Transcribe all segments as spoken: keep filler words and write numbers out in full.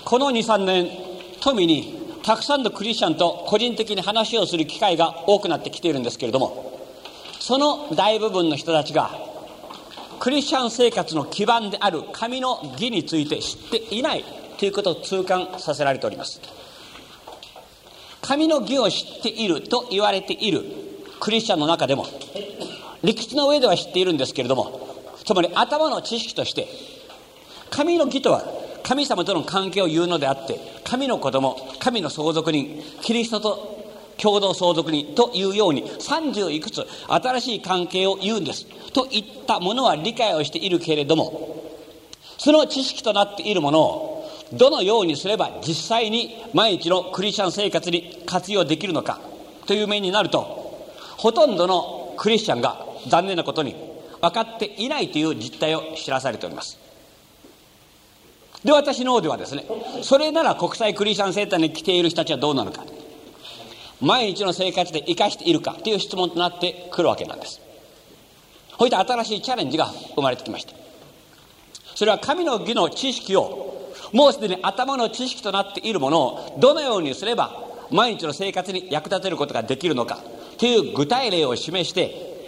このに、さんねん、富にたくさんのクリスチャンと個人的に話をする機会が多くなってきているんですけれども、その大部分の人たちがクリスチャン生活の基盤である神の義について知っていないということを痛感させられております。神の義を知っていると言われているクリスチャンの中でも、理屈の上では知っているんですけれども、つまり頭の知識として神の義とは神様との関係を言うのであって、神の子供、神の相続人、キリストと共同相続人というようにさんじゅういくつ新しい関係を言うんですといったものは理解をしているけれども、その知識となっているものをどのようにすれば実際に毎日のクリスチャン生活に活用できるのかという面になると、ほとんどのクリスチャンが残念なことに分かっていないという実態を知らされております。で、私の方ではですね、それなら国際クリスチャンセンターに来ている人たちはどうなのか、毎日の生活で生かしているかという質問となってくるわけなんです。こういった新しいチャレンジが生まれてきました。それは神の義の知識を、もうすでに頭の知識となっているものをどのようにすれば毎日の生活に役立てることができるのかという具体例を示して、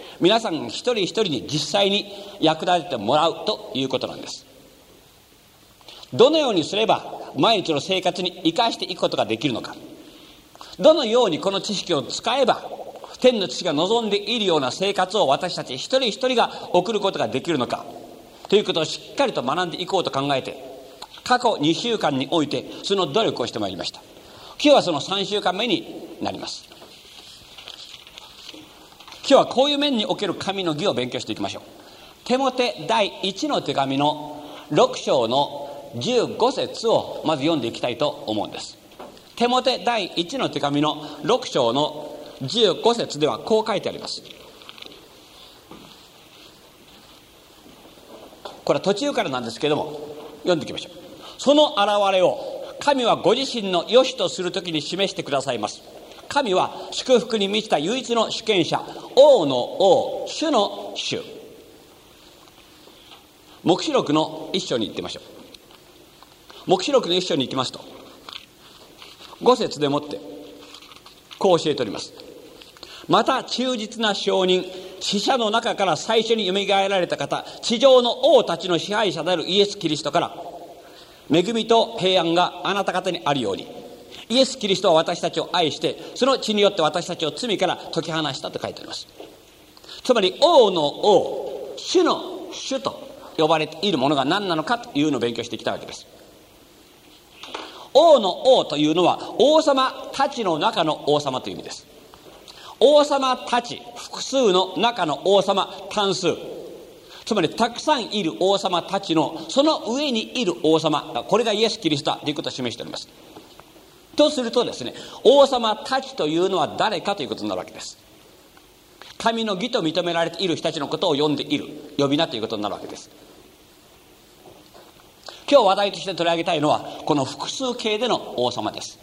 皆さん一人一人に実際に役立ててもらうということなんです。どのようにすれば毎日の生活に生かしていくことができるのか、どのようにこの知識を使えば天の父が望んでいるような生活を私たち一人一人が送ることができるのかということをしっかりと学んでいこうと考えて、過去にしゅうかんにおいてその努力をしてまいりました。今日はそのさんしゅうかんめになります。今日はこういう面における神の義を勉強していきましょう。テモテ第一の手紙のろく章のじゅうご節をまず読んでいきたいと思うんです。テモテ第一の手紙のろく章のじゅうご節ではこう書いてあります。これは途中からなんですけれども、読んでいきましょう。その現れを神はご自身の良しとするときに示してくださいます。神は祝福に満ちた唯一の主権者、王の王、主の主。黙示録の一章に行ってみましょう。黙示録の一章に行きますと、ご節でもってこう教えております。また忠実な証人、死者の中から最初によみがえられた方、地上の王たちの支配者であるイエス・キリストから恵みと平安があなた方にあるように、イエス・キリストは私たちを愛して、その血によって私たちを罪から解き放したと書いてあります。つまり王の王、主の主と呼ばれているものが何なのかというのを勉強してきたわけです。王の王というのは王様たちの中の王様という意味です。王様たち、複数の中の王様、単数、つまりたくさんいる王様たちのその上にいる王様、これがイエス・キリストだということを示しております。とするとですね、王様たちというのは誰かということになるわけです。神の義と認められている人たちのことを呼んでいる呼び名ということになるわけです。今日話題として取り上げたいのはこの複数形での王様です。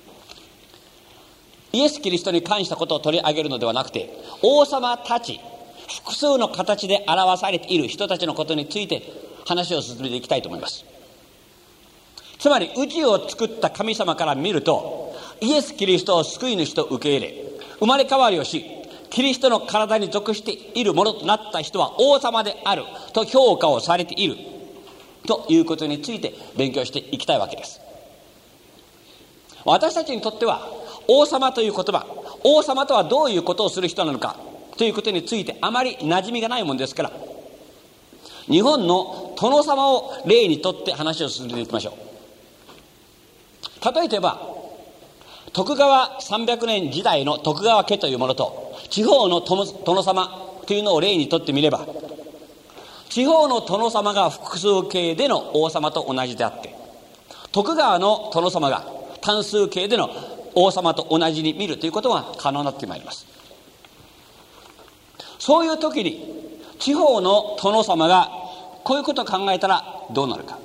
イエス・キリストに関したことを取り上げるのではなくて、王様たち、複数の形で表されている人たちのことについて話を進めていきたいと思います。つまり宇宙を作った神様から見ると、イエス・キリストを救い主と受け入れ、生まれ変わりをし、キリストの体に属しているものとなった人は王様であると評価をされているということについて勉強していきたいわけです。私たちにとっては王様という言葉、王様とはどういうことをする人なのかということについてあまり馴染みがないものですから、日本の殿様を例にとって話を進めていきましょう。例えば徳川さんびゃくねん時代の徳川家というものと地方の殿様というのを例にとってみれば、地方の殿様が複数形での王様と同じであって、徳川の殿様が単数形での王様と同じに見るということが可能になってまいります。そういう時に地方の殿様がこういうことを考えたらどうなるか。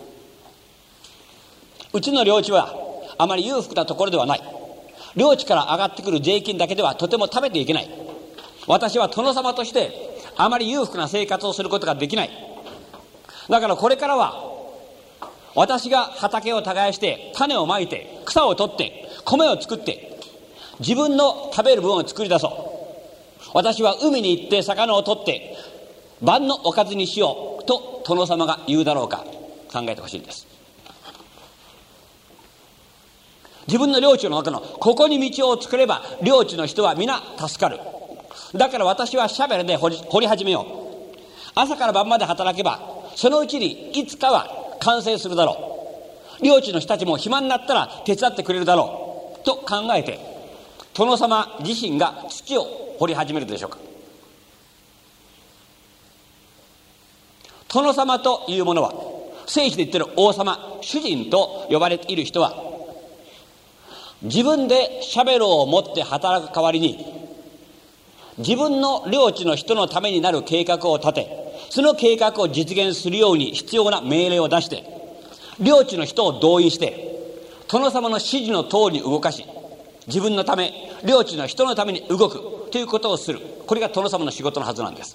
うちの領地はあまり裕福なところではない。領地から上がってくる税金だけではとても食べていけない。私は殿様としてあまり裕福な生活をすることができない。だからこれからは私が畑を耕して種をまいて草を取って米を作って自分の食べる分を作り出そう。私は海に行って魚を取って晩のおかずにしようと殿様が言うだろうか、考えてほしいんです。自分の領地の中のここに道を作れば領地の人は皆助かる。だから私はシャベルで掘り、掘り始めよう。朝から晩まで働けばそのうちにいつかは完成するだろう。領地の人たちも暇になったら手伝ってくれるだろうと考えて殿様自身が土を掘り始めるでしょうか。殿様というものは聖書で言ってる王様、主人と呼ばれている人は自分でシャベルを持って働く代わりに自分の領地の人のためになる計画を立て、その計画を実現するように必要な命令を出して領地の人を動員して殿様の指示の通りに動かし自分のため領地の人のために動くということをする。これが殿様の仕事のはずなんです。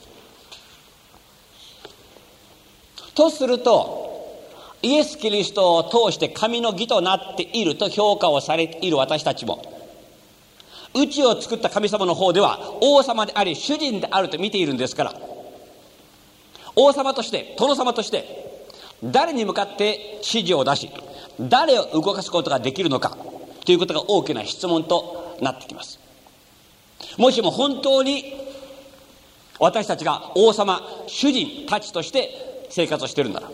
とするとイエス・キリストを通して神の義となっていると評価をされている私たちも宇宙を作った神様の方では王様であり主人であると見ているんですから、王様として殿様として誰に向かって指示を出し誰を動かすことができるのかということが大きな質問となってきます。もしも本当に私たちが王様主人たちとして生活をしているなら、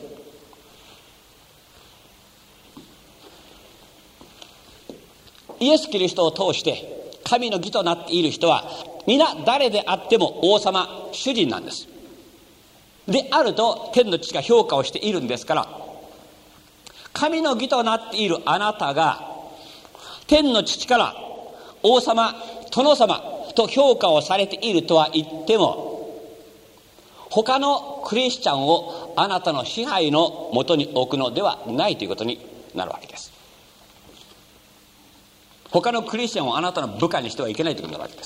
イエス・キリストを通して神の義となっている人は皆誰であっても王様主人なんです。であると天の父が評価をしているんですから、神の義となっているあなたが天の父から王様殿様と評価をされているとは言っても他のクリスチャンをあなたの支配のもとに置くのではないということになるわけです。他のクリスチャンをあなたの部下にしてはいけないということになるわけです。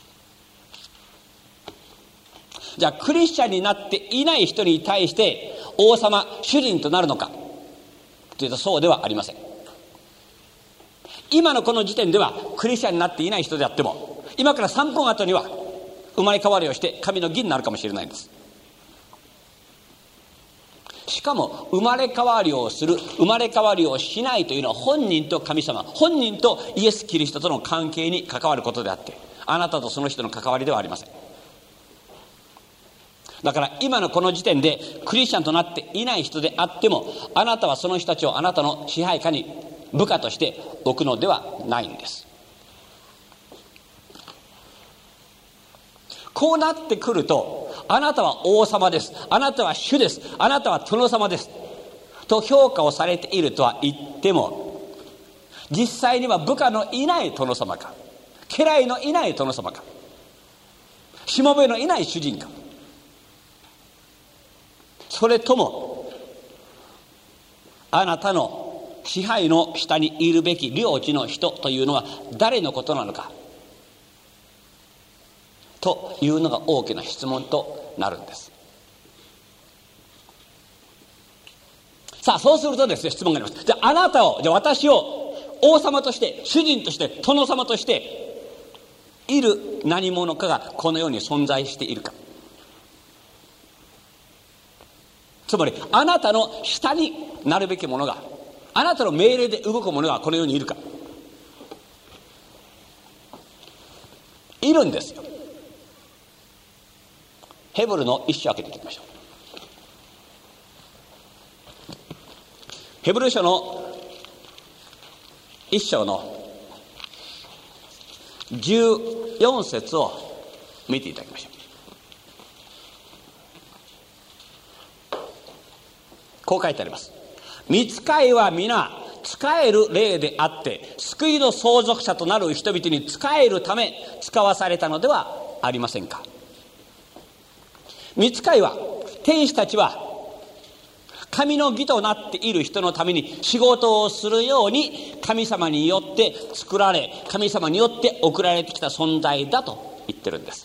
じゃあクリスチャンになっていない人に対して王様主人となるのかというとそうではありません。今のこの時点ではクリスチャンになっていない人であっても今からさんぷんごには生まれ変わりをして神の義になるかもしれないんです。しかも生まれ変わりをする生まれ変わりをしないというのは本人と神様本人とイエス・キリストとの関係に関わることであってあなたとその人の関わりではありません。だから今のこの時点でクリスチャンとなっていない人であってもあなたはその人たちをあなたの支配下に部下として置くのではないんです。こうなってくるとあなたは王様です、あなたは主です、あなたは殿様ですと評価をされているとは言っても実際には部下のいない殿様か家来のいない殿様かしもべのいない主人か、それともあなたの支配の下にいるべき領地の人というのは誰のことなのかというのが大きな質問となるんです。さあそうするとですね、質問があります。じゃああなたをじゃあ私を王様として主人として殿様としている何者かがこの世に存在しているか、つまりあなたの下になるべきものがあなたの命令で動くものがこの世にいるか、いるんですよ。ヘブルの一章開けていきましょう。ヘブル書の一章のじゅうよん節を見ていただきましょう。こう書いてあります。御使いは皆仕える霊であって救いの相続者となる人々に仕えるため使わされたのではありませんか。御使いは天使たちは神の義となっている人のために仕事をするように神様によって作られ神様によって送られてきた存在だと言ってるんです。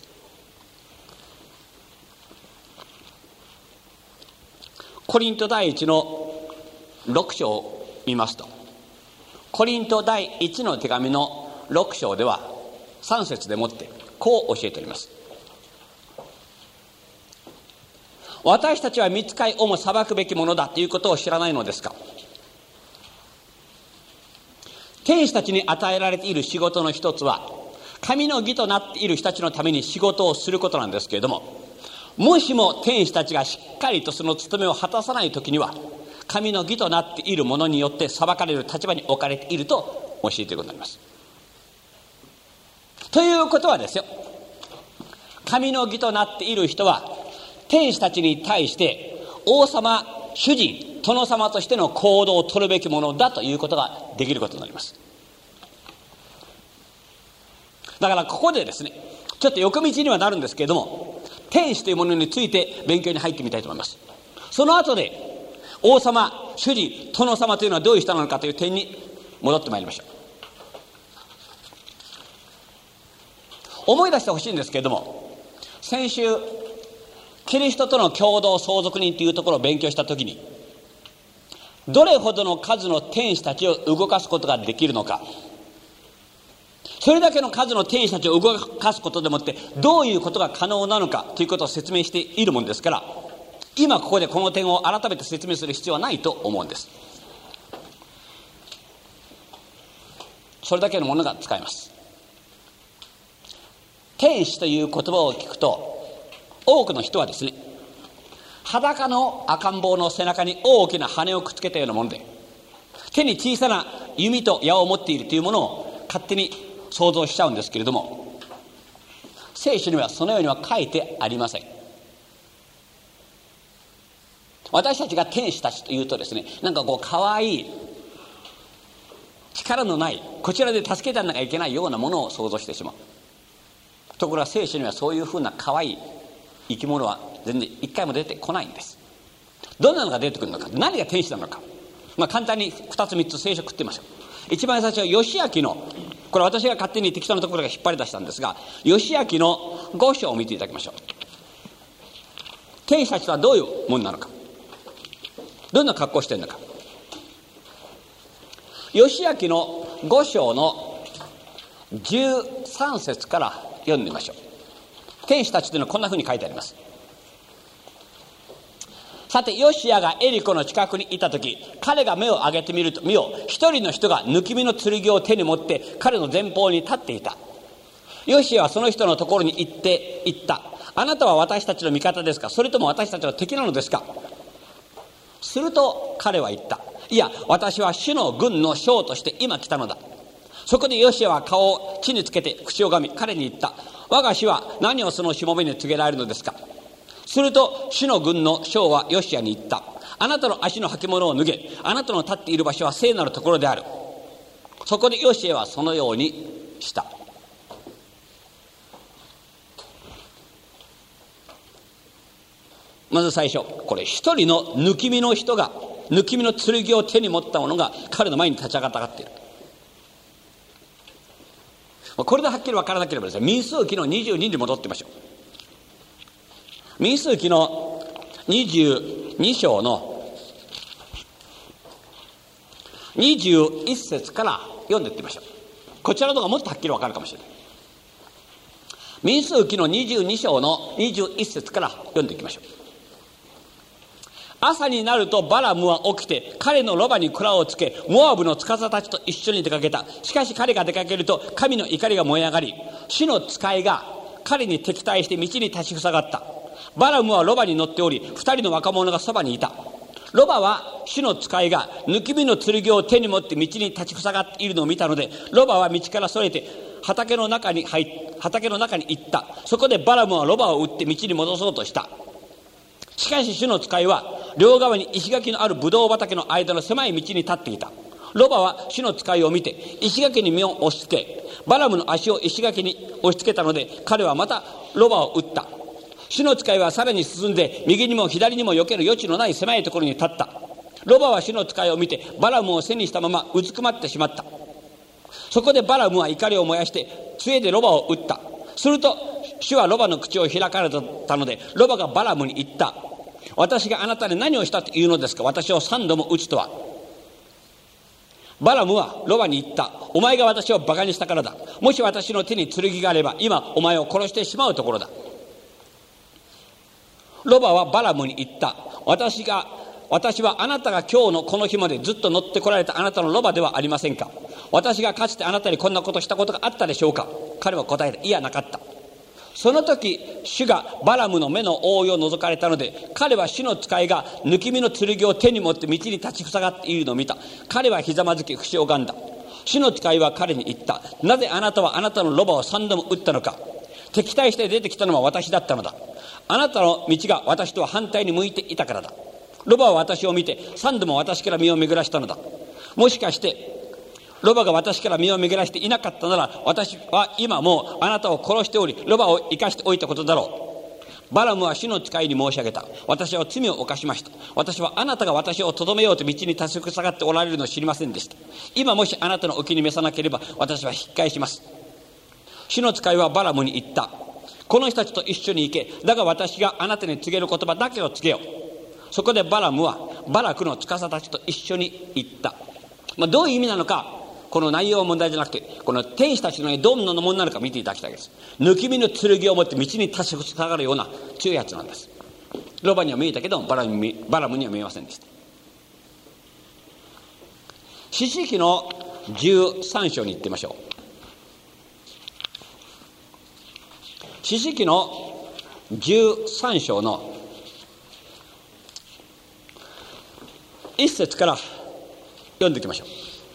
コリント第一のろく章を見ますと、コリント第一の手紙のろく章ではさん節でもってこう教えております。私たちは御使いをも裁くべきものだということを知らないのですか。天使たちに与えられている仕事の一つは、神の義となっている人たちのために仕事をすることなんですけれども、もしも天使たちがしっかりとその務めを果たさないときには、神の義となっているものによって裁かれる立場に置かれていると教えていることになります。ということはですよ、神の義となっている人は天使たちに対して王様、主人、殿様としての行動を取るべきものだということができることになります。だからここでですね、ちょっと横道にはなるんですけれども、天使というものについて勉強に入ってみたいと思います。その後で王様、主人、殿様というのはどういう人なのかという点に戻ってまいりましょう。思い出してほしいんですけれども、先週キリストとの共同相続人というところを勉強したときに、どれほどの数の天使たちを動かすことができるのか、それだけの数の天使たちを動かすことでもってどういうことが可能なのかということを説明しているものですから、今ここでこの点を改めて説明する必要はないと思うんです。それだけのものが使えます。天使という言葉を聞くと、多くの人はですね、裸の赤ん坊の背中に大きな羽をくっつけたようなもので、手に小さな弓と矢を持っているというものを勝手に想像しちゃうんですけれども、聖書にはそのようには書いてありません。私たちが天使たちというとですね、なんかこう可愛い力のない、こちらで助けてやらなきゃいけないようなものを想像してしまう。ところが聖書にはそういうふうな可愛い生き物は全然一回も出てこないんです。どんなのが出てくるのか、何が天使なのか、まあ、簡単にふたつみっつ聖書を食ってみましょう。一番最初は義明の、これ私が勝手に適当なところが引っ張り出したんですが、義明のご章を見ていただきましょう。天使たちとはどういうものなのか、どんな格好をしているのか。義明のご章のじゅうさん節から読んでみましょう。天使たちというのはこんなふうに書いてあります。さてヨシアがエリコの近くにいたとき、彼が目を上げてみると、見よ、一人の人が抜き身の剣を手に持って彼の前方に立っていた。ヨシアはその人のところに行って言った。あなたは私たちの味方ですか、それとも私たちの敵なのですか。すると彼は言った。いや、私は主の軍の将として今来たのだ。そこでヨシアは顔を地につけて口をがみ、彼に言った。我が主は何をそのしもべに告げられるのですか。すると主の軍の将はヨシアに言った。あなたの足の履物を脱げ、あなたの立っている場所は聖なるところである。そこでヨシアはそのようにした。まず最初、これ一人の抜き身の人が、抜き身の剣を手に持った者が彼の前に立ち上がっている。これではっきり分からなければですね、民数記のにじゅうにに戻ってみましょう。民数記のにじゅうに章のにじゅういち節から読んでいってみましょう。こちらの方がもっとはっきり分かるかもしれない。民数記のにじゅうに章のにじゅういち節から読んでいきましょう。朝になるとバラムは起きて彼のロバに鞍をつけ、モアブの司たちと一緒に出かけた。しかし彼が出かけると神の怒りが燃え上がり、主の使いが彼に敵対して道に立ちふさがった。バラムはロバに乗っており、二人の若者がそばにいた。ロバは主の使いが抜き身の剣を手に持って道に立ちふさがっているのを見たので、ロバは道からそれて畑の中に入っ畑の中に行った。そこでバラムはロバを撃って道に戻そうとした。しかし主の使いは両側に石垣のあるブドウ畑の間の狭い道に立っていた。ロバは主の使いを見て石垣に身を押し付け、バラムの足を石垣に押し付けたので、彼はまたロバを撃った。主の使いはさらに進んで右にも左にも避ける余地のない狭いところに立った。ロバは主の使いを見てバラムを背にしたままうずくまってしまった。そこでバラムは怒りを燃やして杖でロバを撃った。すると主はロバの口を開かれたので、ロバがバラムに言った。私があなたに何をしたというのですか。私を三度も撃つとは。 バラムはロバに言った。お前が私をバカにしたからだ。もし私の手に剣があれば、今お前を殺してしまうところだ。ロバはバラムに言った。私が、私はあなたが今日のこの日までずっと乗ってこられたあなたのロバではありませんか。私がかつてあなたにこんなことしたことがあったでしょうか。彼は答えた。いや、なかった。その時、主がバラムの目の覆いを覗かれたので、彼は主の使いが抜き身の剣を手に持って道に立ちふさがっているのを見た。彼はひざまずき口を拝んだ。主の使いは彼に言った。なぜあなたはあなたのロバを三度も撃ったのか。敵対して出てきたのは私だったのだ。あなたの道が私とは反対に向いていたからだ。ロバは私を見て三度も私から身を巡らしたのだ。もしかしてロバが私から身を巡らしていなかったなら、私は今もうあなたを殺しており、ロバを生かしておいたことだろう。バラムは主の使いに申し上げた。私は罪を犯しました。私はあなたが私をとどめようと道に立ちふさがっておられるのを知りませんでした。今もしあなたのお気に召さなければ、私は引き返します。主の使いはバラムに言った。この人たちと一緒に行け。だが私があなたに告げる言葉だけを告げよう。そこでバラムはバラクの司たちと一緒に行った。まあ、どういう意味なのか、この内容は問題じゃなくて、この天使たちのどんなものなのか見ていただきたいです。抜き身の剣を持って道に立ちふさがるような強いやつなんです。ロバには見えたけどバラムに、バラムには見えませんでした。士師記のじゅうさん章に行ってみましょう。士師記のじゅうさん章の一節から読んでいきましょう。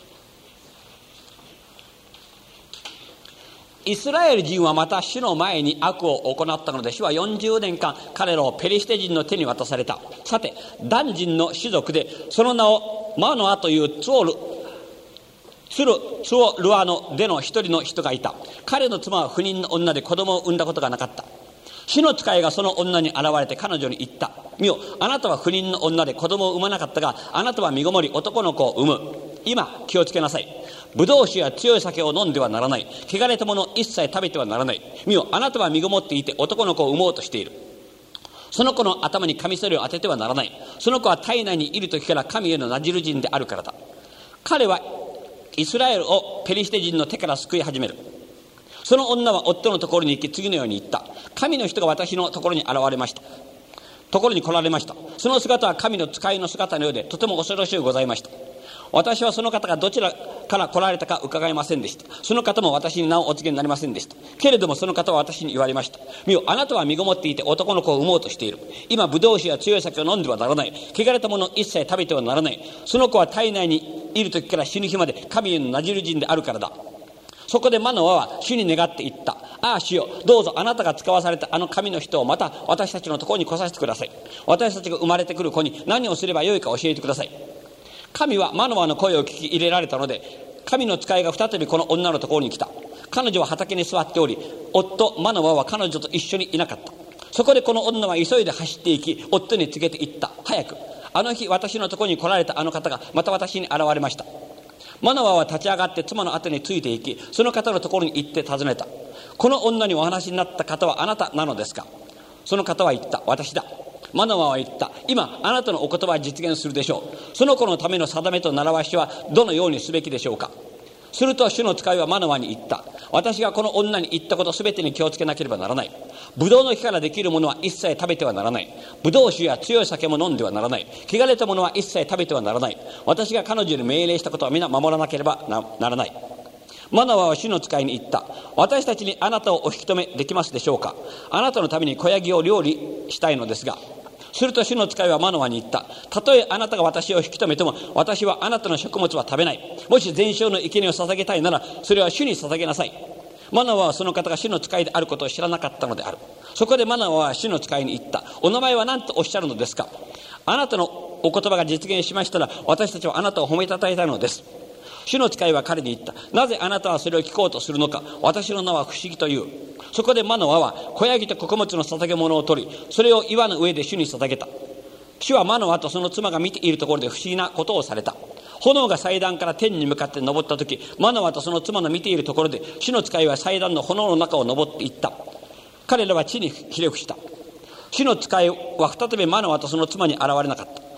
イスラエル人はまた主の前に悪を行ったので、主はよんじゅうねんかん彼らをペリシテ人の手に渡された。さて、ダン人の種族で、その名をマノアというツオルツルツオルアのでの一人の人がいた。彼の妻は不妊の女で子供を産んだことがなかった。主の使いがその女に現れて彼女に言った。見よ、あなたは不妊の女で子供を産まなかったが、あなたは身ごもり男の子を産む。今気をつけなさい。ブドウ酒や強い酒を飲んではならない。汚れたもの一切食べてはならない。見よ、あなたは身ごもっていて男の子を産もうとしている。その子の頭にカミソリを当ててはならない。その子は体内にいる時から神へのなじる人であるからだ。彼はイスラエルをペリシテ人の手から救い始める。その女は夫のところに行き、次のように言った。神の人が私のところに現れました。ところに来られました。その姿は神の使いの姿のようで、とても恐ろしゅうございました。私はその方がどちらから来られたか伺いませんでした。その方も私に名をお告げになりませんでした。けれどもその方は私に言われました。見よ、あなたは身ごもっていて男の子を産もうとしている。今ブドウ酒や強い酒を飲んではならない。汚れたもの一切食べてはならない。その子は体内にいる時から死ぬ日まで神へのなじる人であるからだ。そこでマノアは主に願って言った。ああ主よ、どうぞあなたが使わされたあの神の人をまた私たちのところに来させてください。私たちが生まれてくる子に何をすればよいか教えてください。神はマノアの声を聞き入れられたので、神の使いが再びこの女のところに来た。彼女は畑に座っており、夫マノアは彼女と一緒にいなかった。そこでこの女は急いで走っていき、夫に告げて言った。早く、あの日私のところに来られたあの方がまた私に現れました。マノアは立ち上がって妻の後についていき、その方のところに行って尋ねた。この女にお話になった方はあなたなのですか。その方は言った。私だ。マノアは言った。今あなたのお言葉は実現するでしょう。その子のための定めと習わしはどのようにすべきでしょうか。すると主の使いはマノアに言った。私がこの女に言ったことすべてに気をつけなければならない。ブドウの木からできるものは一切食べてはならない。ブドウ酒や強い酒も飲んではならない。汚れたものは一切食べてはならない。私が彼女に命令したことは皆守らなければ な, ならない。マノアは主の使いに言った。私たちにあなたをお引き止めできますでしょうか。あなたのために小ヤギを料理したいのですが。すると主の使いはマノアに言った。たとえあなたが私を引き止めても、私はあなたの食物は食べない。もし全焼の生贄を捧げたいなら、それは主に捧げなさい。マノアはその方が主の使いであることを知らなかったのである。そこでマノアは主の使いに言った。お名前は何とおっしゃるのですか。あなたのお言葉が実現しましたら、私たちはあなたを褒めたたえたいのです。主の使いは彼に言った。なぜあなたはそれを聞こうとするのか。私の名は不思議という。そこでマノアは小ヤギと穀物の捧げ物を取り、それを岩の上で主に捧げた。主はマノアとその妻が見ているところで不思議なことをされた。炎が祭壇から天に向かって昇った時、マノアとその妻の見ているところで主の使いは祭壇の炎の中を昇っていった。彼らは地にひれ伏した。主の使いは再びマノアとその妻に現れなかった。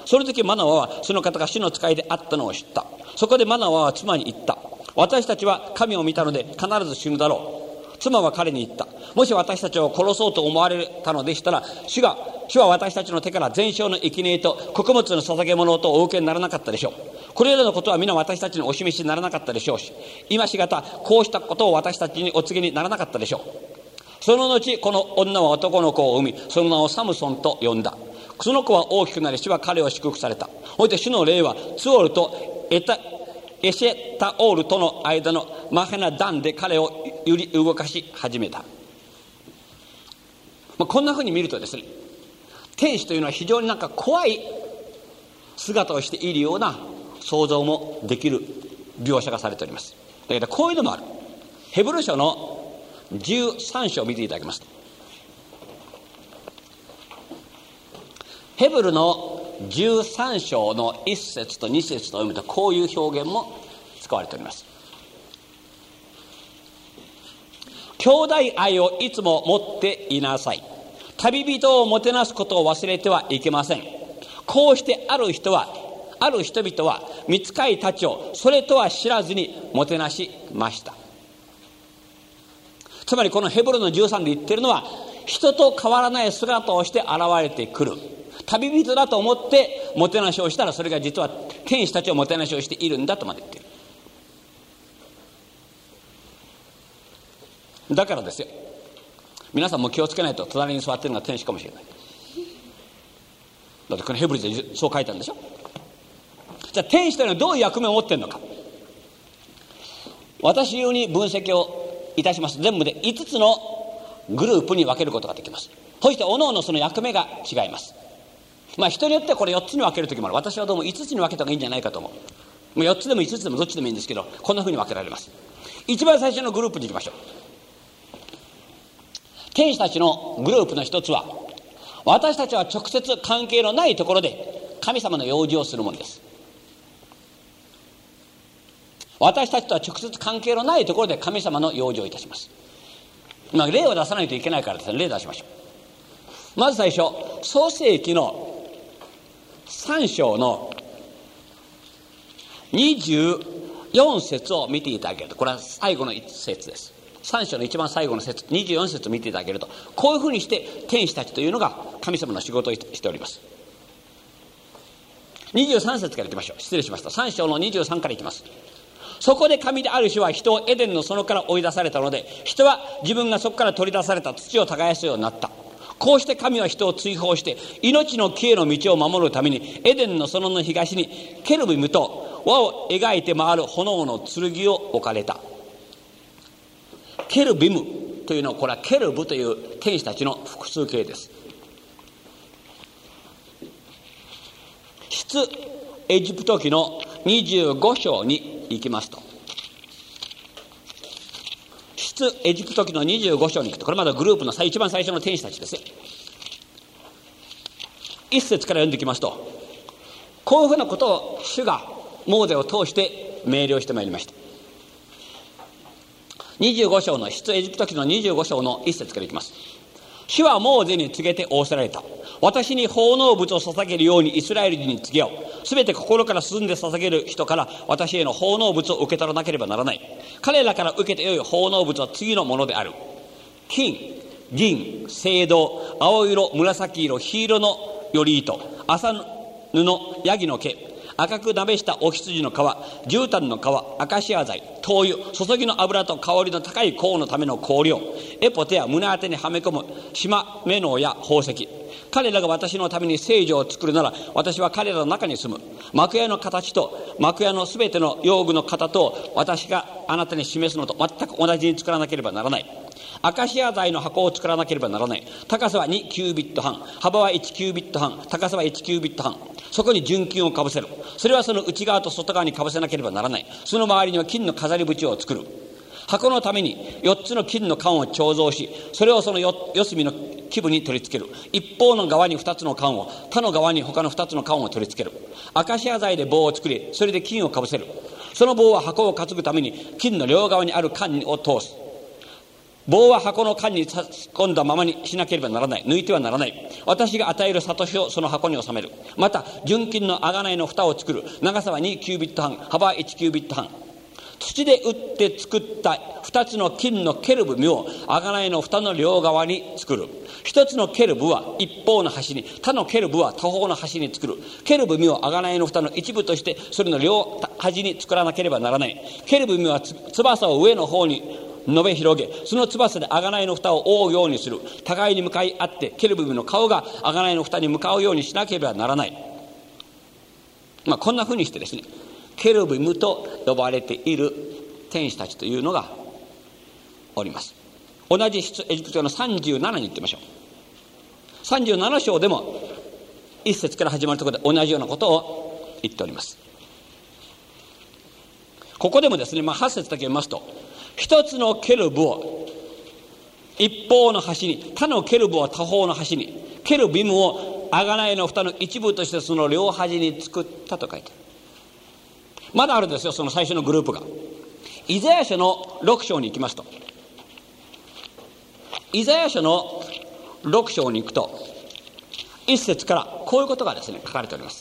その時マノアはその方が主の使いであったのを知った。そこでマノアは妻に言った。私たちは神を見たので必ず死ぬだろう。妻は彼に言った。もし私たちを殺そうと思われたのでしたら、主が主は私たちの手から全焼の生贄と穀物の捧げ物とお受けにならなかったでしょう。これらのことは皆私たちにお示しにならなかったでしょうし、今しがたこうしたことを私たちにお告げにならなかったでしょう。その後この女は男の子を産み、その名をサムソンと呼んだ。その子は大きくなり、主は彼を祝福された。そして主の霊はツオルとエタエシェタオールとの間のマヘナダンで彼を揺り動かし始めた。まあ、こんなふうに見るとですね、天使というのは非常になんか怖い姿をしているような想像もできる描写がされております。だけどこういうのもある。ヘブル書のじゅうさん章を見ていただきますと、ヘブルのじゅうさん章のいっ節とに節と読むとこういう表現も使われております。兄弟愛をいつも持っていなさい。旅人をもてなすことを忘れてはいけません。こうしてある人はある人々は御使いたちをそれとは知らずにもてなしました。つまりこのヘブルのじゅうさんで言ってるのは、人と変わらない姿をして現れてくる旅人だと思ってもてなしをしたら、それが実は天使たちをもてなしをしているんだとまで言っている。だからですよ、皆さんも気をつけないと、隣に座っているのが天使かもしれない。だってこのヘブルでそう書いたんでしょ。じゃあ天使というのはどういう役目を持っているのか、私流に分析をいたします。全部でいつつのグループに分けることができます。そして各々その役目が違います。まあ人によってはこれよっつに分ける時もある。私はどうもいつつに分けた方がいいんじゃないかと思う。よっつでもいつつでもどっちでもいいんですけど、こんなふうに分けられます。一番最初のグループに行きましょう。天使たちのグループの一つは、私たちは直接関係のないところで神様の用事をするものです。私たちとは直接関係のないところで神様の用事をいたします。まあ、例を出さないといけないからですね、例出しましょう。まず最初、創世記のさん章のにじゅうよん節を見ていただけると、これは最後の一節です。さん章の一番最後の節、にじゅうよん節を見ていただけると、こういうふうにして天使たちというのが神様の仕事をしております。にじゅうさん節からいきましょう。失礼しました。さん章のにじゅうさんからいきます。そこで神である主は人をエデンの園から追い出されたので、人は自分がそこから取り出された土を耕すようになった。こうして神は人を追放して命の木への道を守るためにエデンの園の東にケルビムと輪を描いて回る炎の剣を置かれた。ケルビムというのは、これはケルブという天使たちの複数形です。出エジプト記のにじゅうご章に行きますと、出エジプト記のにじゅうご章に行くと、これまだグループの一番最初の天使たちです。一節から読んでいきますと、こういうふうなことを主がモーゼを通して命令してまいりました。にじゅうご章の出エジプト記のにじゅうご章の一節からいきます。主はモーゼに告げて仰せられた。私に奉納物を捧げるようにイスラエル人に告げよう。すべて心から進んで捧げる人から私への奉納物を受け取らなければならない。彼らから受けてよい奉納物は次のものである。金、銀、青銅、青色、紫色、黄色のより糸、麻布、ヤギの毛、赤くなめしたお羊の皮、絨毯の皮、アカシア材、灯油、注ぎの油と香りの高い香のための香料、エポテや胸当てにはめ込む縞目のや宝石。彼らが私のために聖女を作るなら、私は彼らの中に住む。幕屋の形と幕屋のすべての用具の型と私があなたに示すのと全く同じに作らなければならない。アカシア材の箱を作らなければならない。高さはにキュービット半、幅はいちキュービット半、高さはいちキュービット半。そこに純金をかぶせる。それはその内側と外側にかぶせなければならない。その周りには金の飾り縁を作る。箱のためによっつの金の管を彫像し、それをその四隅の基部に取り付ける。一方の側に二つの管を、他の側に他の二つの管を取り付ける。アカシア材で棒を作り、それで金をかぶせる。その棒は箱を担ぐために金の両側にある管を通す。 棒は箱の缶に差し込んだままにしなければならない。抜いてはならない。私が与える諭しをその箱に収める。また純金の贖の蓋を作る。長さはにキュービット半、幅はいちキュービット半。土で打って作った二つの金のケルブミを贖の蓋の両側に作る。一つのケルブは一方の端に、他のケルブは他方の端に作る。ケルブミを贖の蓋の一部としてそれの両端に作らなければならない。ケルブミは翼を上の方に伸べ広げ、その翼で贖の蓋を覆うようにする。互いに向かい合ってケルブミの顔が贖の蓋に向かうようにしなければならない。まあこんなふうにしてですね、ケルビムと呼ばれている天使たちというのがおります。同じ出エジプトのさんじゅうななに行ってみましょう。さんじゅうなな章でも一節から始まるところで同じようなことを言っております。ここでもですね、まあ、はち節だけ読みますと、一つのケルブを一方の端に、他のケルブを他方の端に、ケルビムを贖の蓋の一部としてその両端に作ったと書いてある。まだあるんですよ、その最初のグループが。イザヤ書のろく章に行きますと、イザヤ書のろく章に行くと、一節からこういうことがですね書かれております。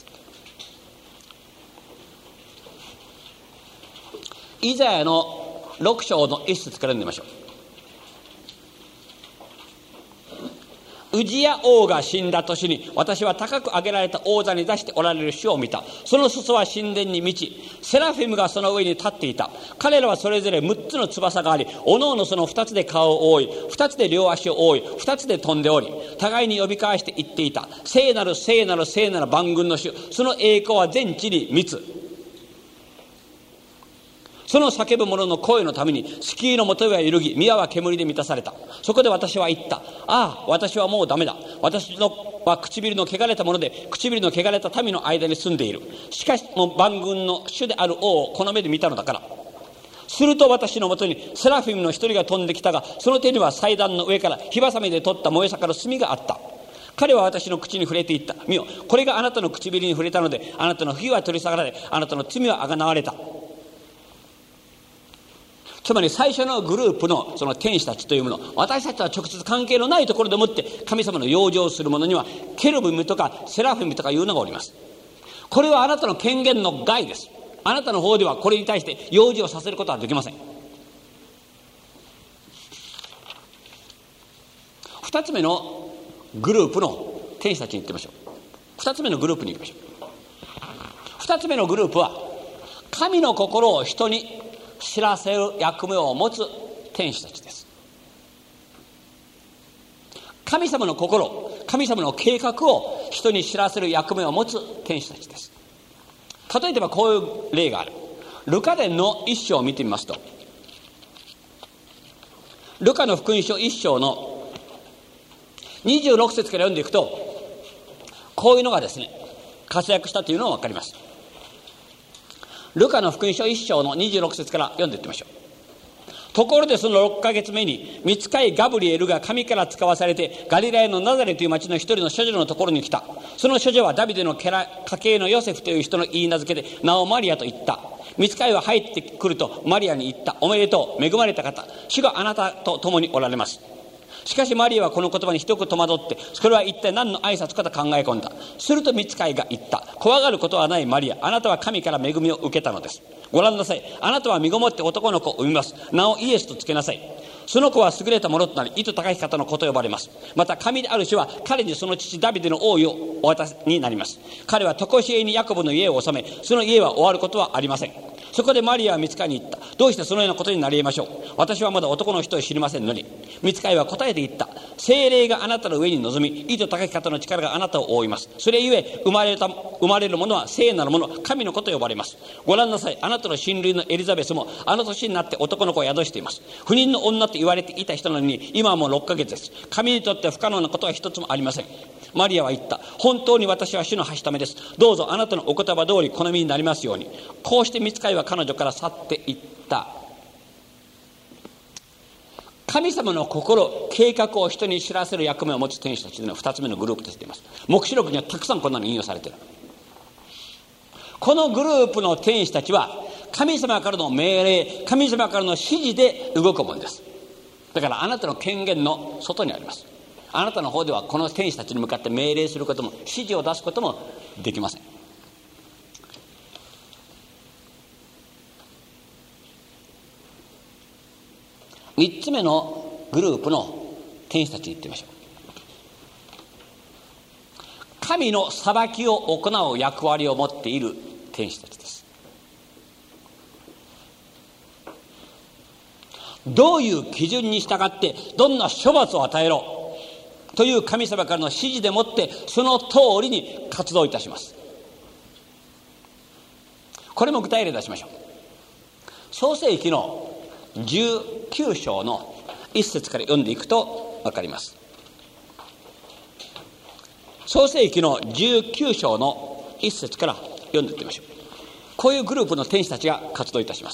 イザヤのろく章の一節から読んでみましょう。ウジヤ王が死んだ年に、私は高く上げられた王座に出しておられる主を見た。その裾は神殿に満ち、セラフィムがその上に立っていた。彼らはそれぞれむっつの翼があり、おのおのそのふたつで顔を覆い、ふたつで両足を覆い、ふたつで飛んでおり、互いに呼び交わして言っていた。聖なる聖なる聖なる万軍の主、その栄光は全地に満つ。その叫ぶ者の声のために敷居の元は揺るぎ、宮は煙で満たされた。そこで私は言った。ああ、私はもうダメだ。私のは唇の汚れたもので、唇の汚れた民の間に住んでいる。しかしもう万軍の主である王をこの目で見たのだから。すると私のもとにセラフィムの一人が飛んできたが、その手には祭壇の上から火ばさみで取った燃え盛る炭があった。彼は私の口に触れていった。見よ、これがあなたの唇に触れたので、あなたの火は取り下がられ、あなたの罪はあがなわれた。つまり最初のグループのその天使たちというもの、私たちとは直接関係のないところでもって神様の養生する者にはケルビムとかセラフィムとかいうのがおります。これはあなたの権限の外です。あなたの方ではこれに対して養生をさせることはできません。二つ目のグループの天使たちに行ってみましょう。二つ目のグループに行きましょう。二つ目のグループは神の心を人に知らせる役目を持つ天使たちです。神様の心、神様の計画を人に知らせる役目を持つ天使たちです。例えばこういう例がある。ルカ伝の一章を見てみますと、ルカの福音書一章のにじゅうろく節から読んでいくと、こういうのがですね活躍したというのが分かります。ルカの福音書一章のにじゅうろく節から読んでいってみましょう。ところでそのろっかげつめに御使いガブリエルが神から使わされてガリラヤのナザレという町の一人の処女のところに来た。その処女はダビデの家系のヨセフという人の言い名付けで名をマリアと言った。御使いは入ってくるとマリアに言った。おめでとう、恵まれた方、主があなたと共におられます。しかしマリアはこの言葉にひどく戸惑って、それは一体何の挨拶かと考え込んだ。すると御使いが言った。怖がることはないマリア、あなたは神から恵みを受けたのです。ご覧なさい、あなたは身ごもって男の子を産みます。名をイエスとつけなさい。その子は優れたものとなり、意図高き方の子と呼ばれます。また神である主は彼にその父ダビデの王位をお渡しになります。彼は常しえにヤコブの家を治め、その家は終わることはありません。そこでマリアは御使いに言った。どうしてそのようなことになり得ましょう。私はまだ男の人を知りませんのに。御使いは答えて言った。聖霊があなたの上に臨み、意図高き方の力があなたを覆います。それゆえ生まれた生まれるものは聖なるもの、神の子と呼ばれます。ご覧なさい、あなたの親類のエリザベスもあの年になって男の子を宿しています。不妊の女と言われていた人なのに今はもうろっかげつです。神にとって不可能なことは一つもありません。マリアは言った。本当に私は主のはしためです。どうぞあなたのお言葉通り好みになりますように。こうして御使いは彼女から去っていった。神様の心、計画を人に知らせる役目を持つ天使たちというのはふたつめのグループとしています。黙示録にはたくさんこんなの引用されている。このグループの天使たちは神様からの命令、神様からの指示で動くものです。 だからあなたの権限の外にあります。あなたの方ではこの天使たちに向かって命令することも指示を出すこともできません。三つ目のグループの天使たちに行ってみましょう。神の裁きを行う役割を持っている天使たちです。どういう基準に従ってどんな処罰を与えろという神様からの指示でもってその通りに活動いたします。これも具体例出しましょう。創世記のじゅうきゅう章の一節から読んでいくと分かります。創世記のじゅうきゅう章の一節から読んでいってみましょう。こういうグループの天使たちが活動いたします。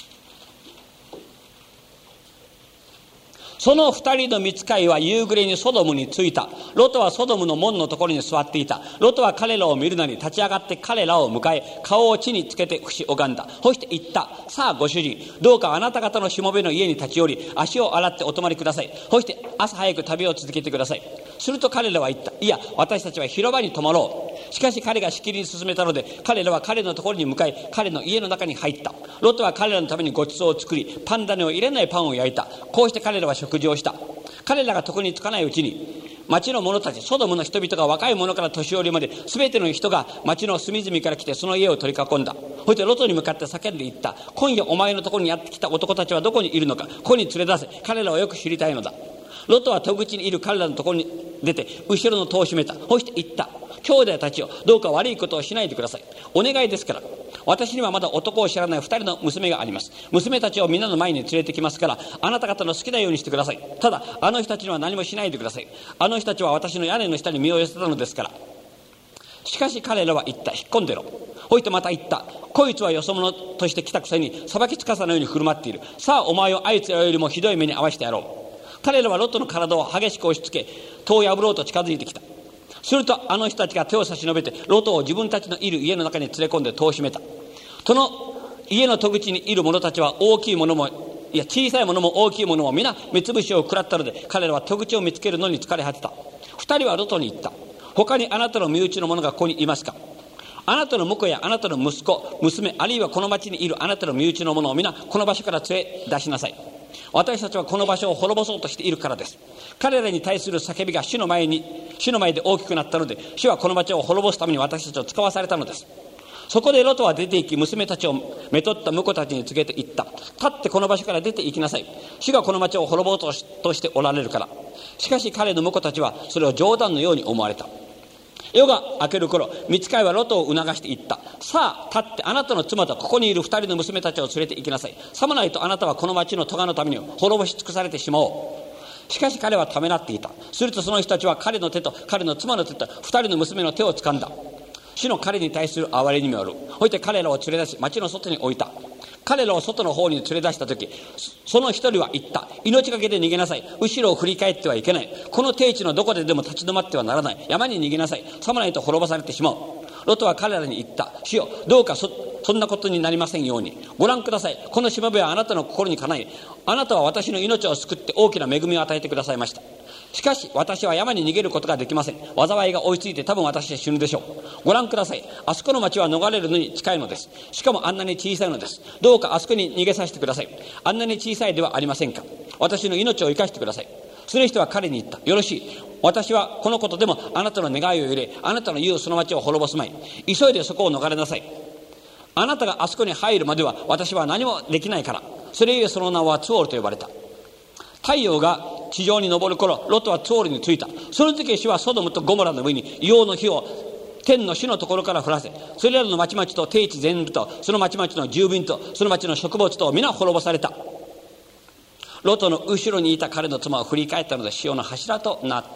その二人の御使いは夕暮れにソドムに着いた。ロトはソドムの門のところに座っていた。ロトは彼らを見るなり立ち上がって彼らを迎え、顔を地につけて伏し拝んだ。そして言った。さあご主人、どうかあなた方のしもべの家に立ち寄り、足を洗ってお泊まりください。そして朝早く旅を続けてください。すると彼らは言った。いや、私たちは広場に泊まろう。しかし彼がしきりに進めたので、彼らは彼のところに向かい、彼の家の中に入った。ロトは彼らのためにごちそうを作り、パン種を入れないパンを焼いた。こうして彼らは食事をした。彼らが床につかないうちに、町の者たち、ソドムの人々が若い者から年寄りまで、すべての人が町の隅々から来てその家を取り囲んだ。そしてロトに向かって叫んで言った。今夜お前のところにやってきた男たちはどこにいるのか、ここに連れ出せ。彼らをよく知りたいのだ。ロトは戸口にいる彼らのところに出て、後ろの戸を閉めた。そして言った。兄弟たちよ、どうか悪いことをしないでください。お願いですから。私にはまだ男を知らない二人の娘があります。娘たちを皆の前に連れてきますから、あなた方の好きなようにしてください。ただあの人たちには何もしないでください。あの人たちは私の屋根の下に身を寄せたのですから。しかし彼らは言った。引っ込んでろ。ほいてまた言った。こいつはよそ者として来たくせに裁きつかさのように振る舞っている。さあお前をあいつらよりもひどい目に遭わしてやろう。彼らはロトの体を激しく押し付け、戸を破ろうと近づいてきた。するとあの人たちが手を差し伸べてロトを自分たちのいる家の中に連れ込んで戸を閉めた。その家の戸口にいる者たちは大きいものもいや小さいものも大きいものも皆目つぶしを食らったので、彼らは戸口を見つけるのに疲れ果てた。二人はロトに言った。他にあなたの身内の者がここにいますか。あなたの婿やあなたの息子娘、あるいはこの町にいるあなたの身内の者を皆この場所から連れ出しなさい。私たちはこの場所を滅ぼそうとしているからです。彼らに対する叫びが主の前に主の前で大きくなったので、主はこの町を滅ぼすために私たちを使わされたのです。そこでロトは出て行き、娘たちをめとった婿たちに告げて言った。立ってこの場所から出て行きなさい。主がこの町を滅ぼそうとしておられるから。しかし彼の婿たちはそれを冗談のように思われた。夜が明ける頃、御使いはロトを促して言った。さあ立ってあなたの妻とここにいる二人の娘たちを連れて行きなさい。さもないとあなたはこの町の咎のために滅ぼし尽くされてしまおう。しかし彼はためらっていた。するとその人たちは彼の手と彼の妻の手と二人の娘の手を掴んだ。主の彼に対する憐れみによる。ほいて彼らを連れ出し町の外に置いた。彼らを外の方に連れ出した時、その一人は言った。命がけで逃げなさい。後ろを振り返ってはいけない。この低地のどこででも立ち止まってはならない。山に逃げなさい。さもないと滅ぼされてしまう。ロトは彼らに言った。主よ、どうか そ, そんなことになりませんように。ご覧ください。このしもべはあなたの心にかない。あなたは私の命を救って大きな恵みを与えてくださいました。しかし私は山に逃げることができません。災いが追いついて多分私は死ぬでしょう。ご覧ください。あそこの町は逃れるのに近いのです。しかもあんなに小さいのです。どうかあそこに逃げさせてください。あんなに小さいではありませんか。私の命を生かしてください。その人は彼に言った。よろしい。私はこのことでもあなたの願いを入れ、あなたの言うその町を滅ぼすまい。急いでそこを逃れなさい。あなたがあそこに入るまでは私は何もできないから。それゆえその名はツオルと呼ばれた。太陽が地上に昇る頃、ロトはツオルに着いた。その時主はソドムとゴモラの上に硫黄の火を天の主のところから降らせ、それらの町々と低地全部とその町々の住民とその町の食物と皆滅ぼされた。ロトの後ろにいた彼の妻を振り返ったので潮の柱となった。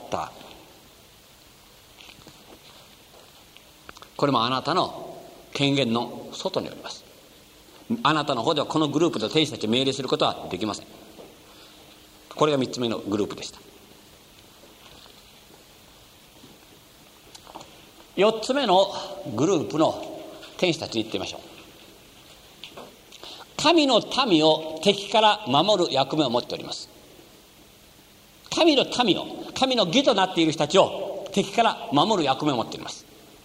これもあなたの権限の外にあります。あなたの方ではこのグループと天使たちを命令することはできません。これが三つ目のグループでした。四つ目のグループの天使たちに言ってみましょう。神の民を敵から守る役目を持っております。 神の民を、神の義となっている人たちを敵から守る役目を持っています。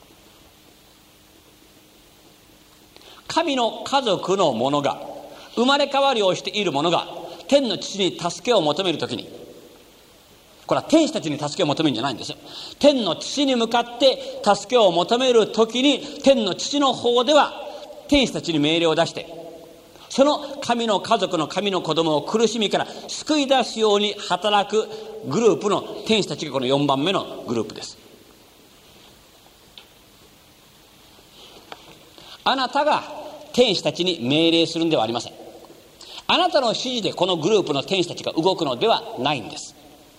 神の家族の者が、生まれ変わりをしている者が天の父に助けを求めるときに、これは天使たちに助けを求めるんじゃないんですよ。天の父に向かって助けを求めるときに、天の父の方では天使たちに命令を出して、その神の家族の神の子供を苦しみから救い出すように働くグループの天使たちがこのよんばんめのグループです。あなたが天使たちに命令するんではありません。あなたの指示でこのグループの天使たちが動くのではないんです。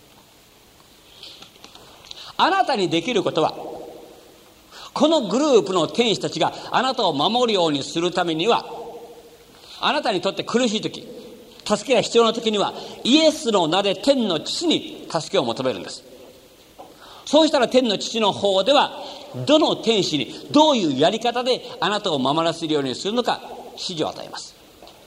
あなたにできることは、このグループの天使たちがあなたを守るようにするためには、あなたにとって苦しい時、助けが必要な時にはイエスの名で天の父に助けを求めるんです。そうしたら天の父の方ではどの天使にどういうやり方であなたを守らせるようにするのか指示を与えます。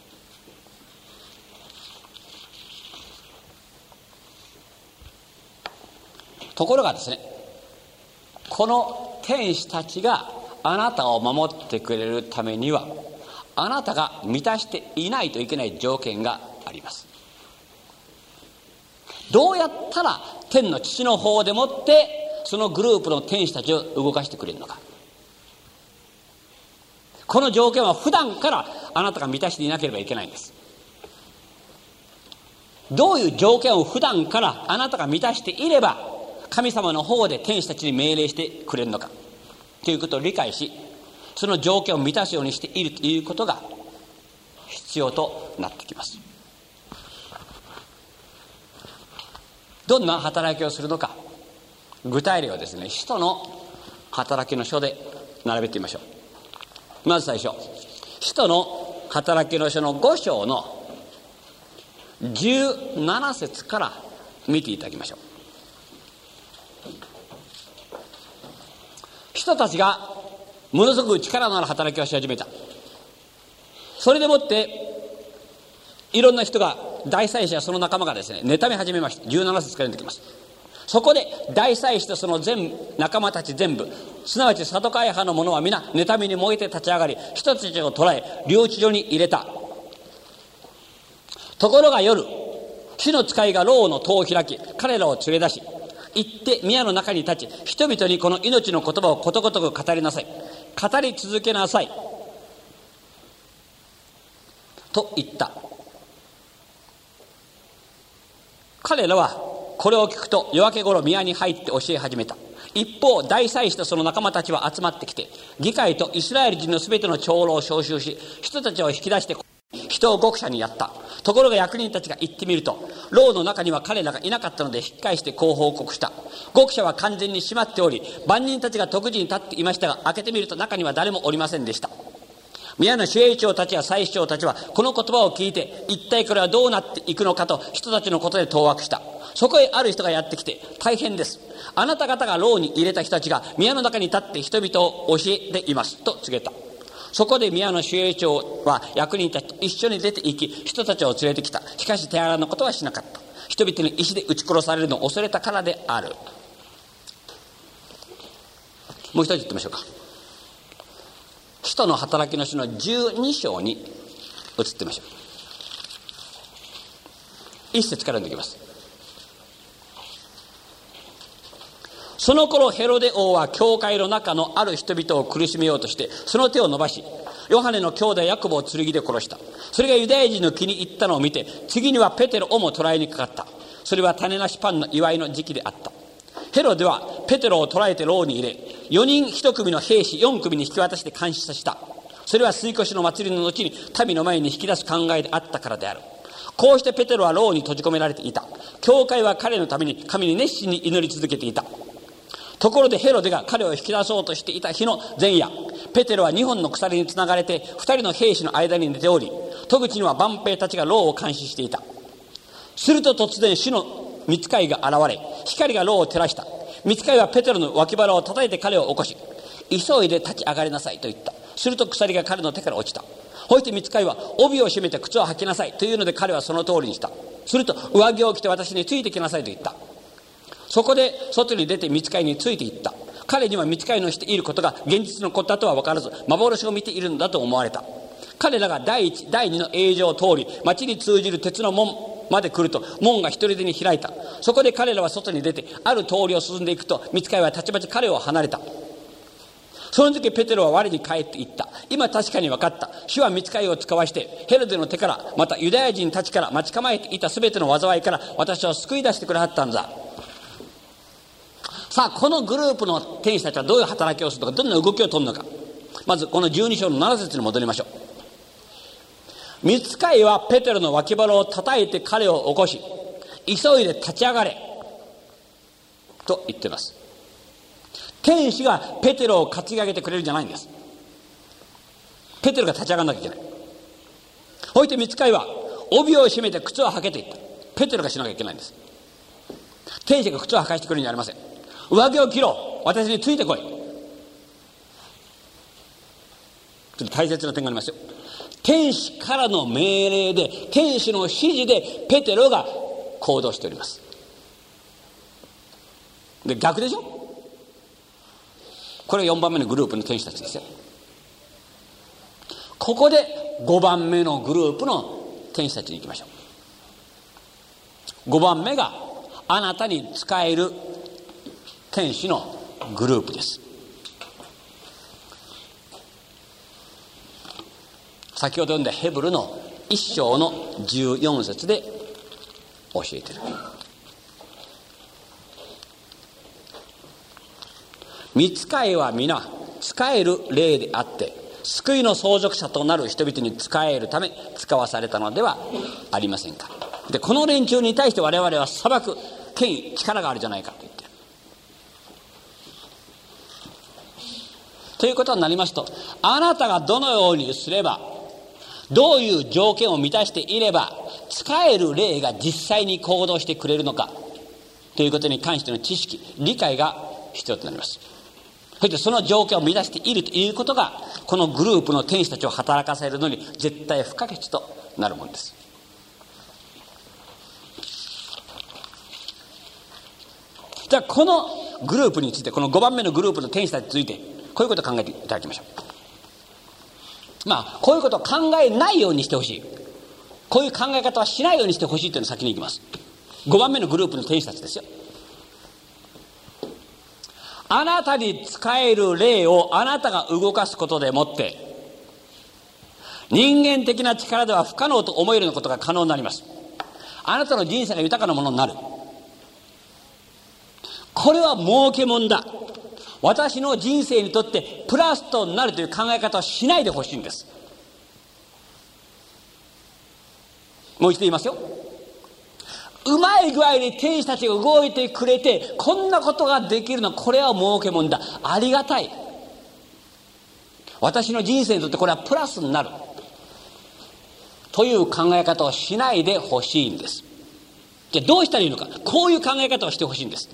ところがですね、この天使たちがあなたを守ってくれるためには、あなたが満たしていないといけない条件があります。どうやったら天の父の方でもってそのグループの天使たちを動かしてくれるのか。この条件は普段からあなたが満たしていなければいけないんです。どういう条件を普段からあなたが満たしていれば神様の方で天使たちに命令してくれるのかということを理解し、その条件を満たすようにしているということが必要となってきます。どんな働きをするのか、具体例はですね、使徒の働きの書で並べてみましょう。まず最初、使徒の働きの書のご章のじゅうなな節から見ていただきましょう。人たちがものすごく力のある働きをし始めた。それでもっていろんな人が、大祭司やその仲間がですね、妬み始めました。じゅうなな節から読んできます。そこで大祭司とその全仲間たち全部、すなわちサドカイ派の者は皆妬みに燃えて立ち上がり、人たちを捕らえ留置所に入れた。ところが夜、火の使いが牢の戸を開き、彼らを連れ出し、行って宮の中に立ち、人々にこの命の言葉をことごとく語りなさい、語り続けなさいと言った。彼らはこれを聞くと夜明け頃宮に入って教え始めた。一方大祭司とその仲間たちは集まってきて、議会とイスラエル人のすべての長老を招集し、人たちを引き出して人を獄舎にやった。ところが役人たちが行ってみると、牢の中には彼らがいなかったので引き返してこう報告した。獄舎は完全に閉まっており、番人たちが特時に立っていましたが、開けてみると中には誰もおりませんでした。宮の守衛長たちや祭司長たちはこの言葉を聞いて、一体これはどうなっていくのかと人たちのことで当惑した。そこへある人がやってきて、大変です、あなた方が牢に入れた人たちが宮の中に立って人々を教えていますと告げた。そこで宮の守衛長は役人たちと一緒に出て行き、人たちを連れてきた。しかし手荒なことはしなかった。人々に石で撃ち殺されるのを恐れたからである。もう一つ言ってみましょうか。使徒の働きの書のじゅうに章に移ってみましょう。一節から読んでいきます。その頃ヘロデ王は教会の中のある人々を苦しめようとしてその手を伸ばし、ヨハネの兄弟ヤコブを剣で殺した。それがユダヤ人の気に入ったのを見て、次にはペテロをも捕らえにかかった。それは種なしパンの祝いの時期であった。ヘロデはペテロを捕らえて牢に入れ、よにんいち組の兵士よん組に引き渡して監視させた。それは吸い越しの祭りの後に民の前に引き出す考えであったからである。こうしてペテロは牢に閉じ込められていた。教会は彼のために神に熱心に祈り続けていた。ところでヘロデが彼を引き出そうとしていた日の前夜、ペテロはにほんの鎖につながれてふたりの兵士の間に寝ており、戸口には万兵たちが牢を監視していた。すると突然主の御使いが現れ、光が牢を照らした。御使いはペテロの脇腹を叩いて彼を起こし、急いで立ち上がりなさいと言った。すると鎖が彼の手から落ちた。そして御使いは帯を締めて靴を履きなさいというので、彼はその通りにした。 すると上着を着て私についてきなさいと言った。そこで外に出て御使いについて行った。彼には御使いのしていることが現実のことだとは分からず、幻を見ているのだと思われた。彼らが第一第二の営場を通り、町に通じる鉄の門まで来ると、門が一人でに開いた。そこで彼らは外に出て、ある通りを進んでいくと、御使いはたちまち彼を離れた。その時ペテロは我に帰って言った。今確かに分かった。主は御使いを使わしてヘロデの手から、またユダヤ人たちから待ち構えていたすべての災いから私を救い出してくれはったんだ。さあ、このグループの天使たちはどういう働きをするのか、どんな動きを取るのか。まずこのじゅうに章のなな節に戻りましょう。御使いはペテロの脇腹を叩いて彼を起こし、急いで立ち上がれと言っています。天使がペテロを担ぎ上げてくれるんじゃないんです。ペテロが立ち上がらなきゃいけない。ほいて御使いは帯を締めて靴を履けていった。ペテロがしなきゃいけないんです。天使が靴を履かしてくれるんじゃありません。上着を着ろ、私についてこい。ちょっと大切な点がありますよ。天使からの命令で、天使の指示でペテロが行動しております。で、逆でしょ。これがよんばんめのグループの天使たちですよ。ここでごばんめのグループの天使たちに行きましょう。ごばんめがあなたに仕える天使のグループです。先ほど読んだヘブルのいっ章のじゅうよん節で教えている。御使いは皆仕える霊であって、救いの相続者となる人々に仕えるため使わされたのではありませんか。で、この連中に対して我々は裁く権威、力があるじゃないかと言っている。ということになりますと、あなたがどのようにすれば、どういう条件を満たしていれば使える霊が実際に行動してくれるのかということに関しての知識、理解が必要となります。そしてその条件を満たしているということが、このグループの天使たちを働かせるのに絶対不可欠となるものです。じゃあこのグループについて、このごばんめのグループの天使たちについて、こういうことを考えていただきましょう。まあこういうことを考えないようにしてほしい、こういう考え方はしないようにしてほしいというのを先にいきます。ごばんめのグループの天使たちですよ。あなたに使える霊をあなたが動かすことでもって、人間的な力では不可能と思えるようなことが可能になります。あなたの人生が豊かなものになる。これは儲けもんだ、私の人生にとってプラスとなるという考え方をしないでほしいんです。もう一度言いますよ。うまい具合に天使たちが動いてくれて、こんなことができるのは、これは儲けもんだ、ありがたい、私の人生にとってこれはプラスになるという考え方をしないでほしいんです。じゃあどうしたらいいのか。こういう考え方をしてほしいんです。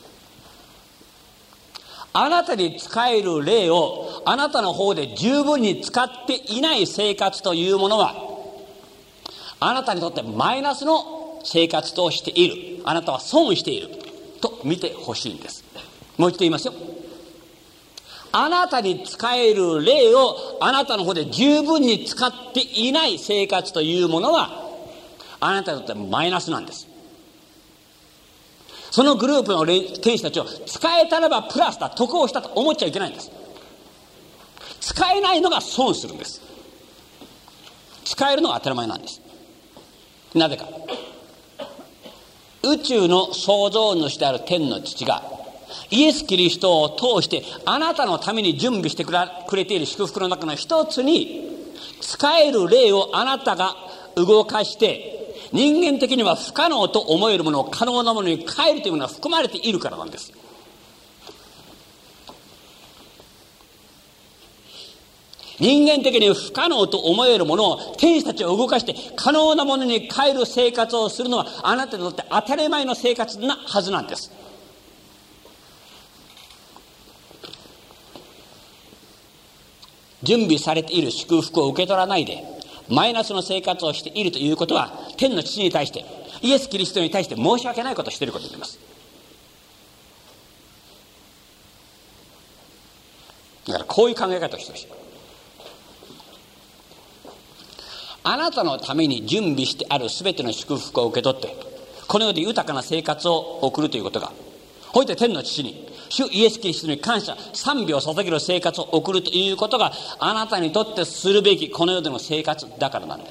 あなたに使える霊をあなたの方で十分に使っていない生活というものは、あなたにとってマイナスの生活としている、あなたは損していると見てほしいんです。もう一度言いますよ。あなたに使える霊をあなたの方で十分に使っていない生活というものは、あなたにとってマイナスなんです。そのグループの天使たちを使えたらばプラスだ、得をしたと思っちゃいけないんです。使えないのが損するんです。使えるのが当たり前なんです。なぜか、宇宙の創造主である天の父がイエス・キリストを通してあなたのために準備してくれている祝福の中の一つに、使える霊をあなたが動かして人間的には不可能と思えるものを可能なものに変えるというものが含まれているからなんです。人間的に不可能と思えるものを天使たちを動かして可能なものに変える生活をするのは、あなたにとって当たり前の生活なはずなんです。準備されている祝福を受け取らないで、 マイナスの生活をしているということは、天の父に対して、イエス・キリストに対して申し訳ないことをしていることになります。だからこういう考え方をしてほしい。あなたのために準備してあるすべての祝福を受け取って、この世で豊かな生活を送るということが、ほいで天の父に主イエス・キリストに感謝賛美を捧げる生活を送るということが、あなたにとってするべきこの世での生活だからなんです。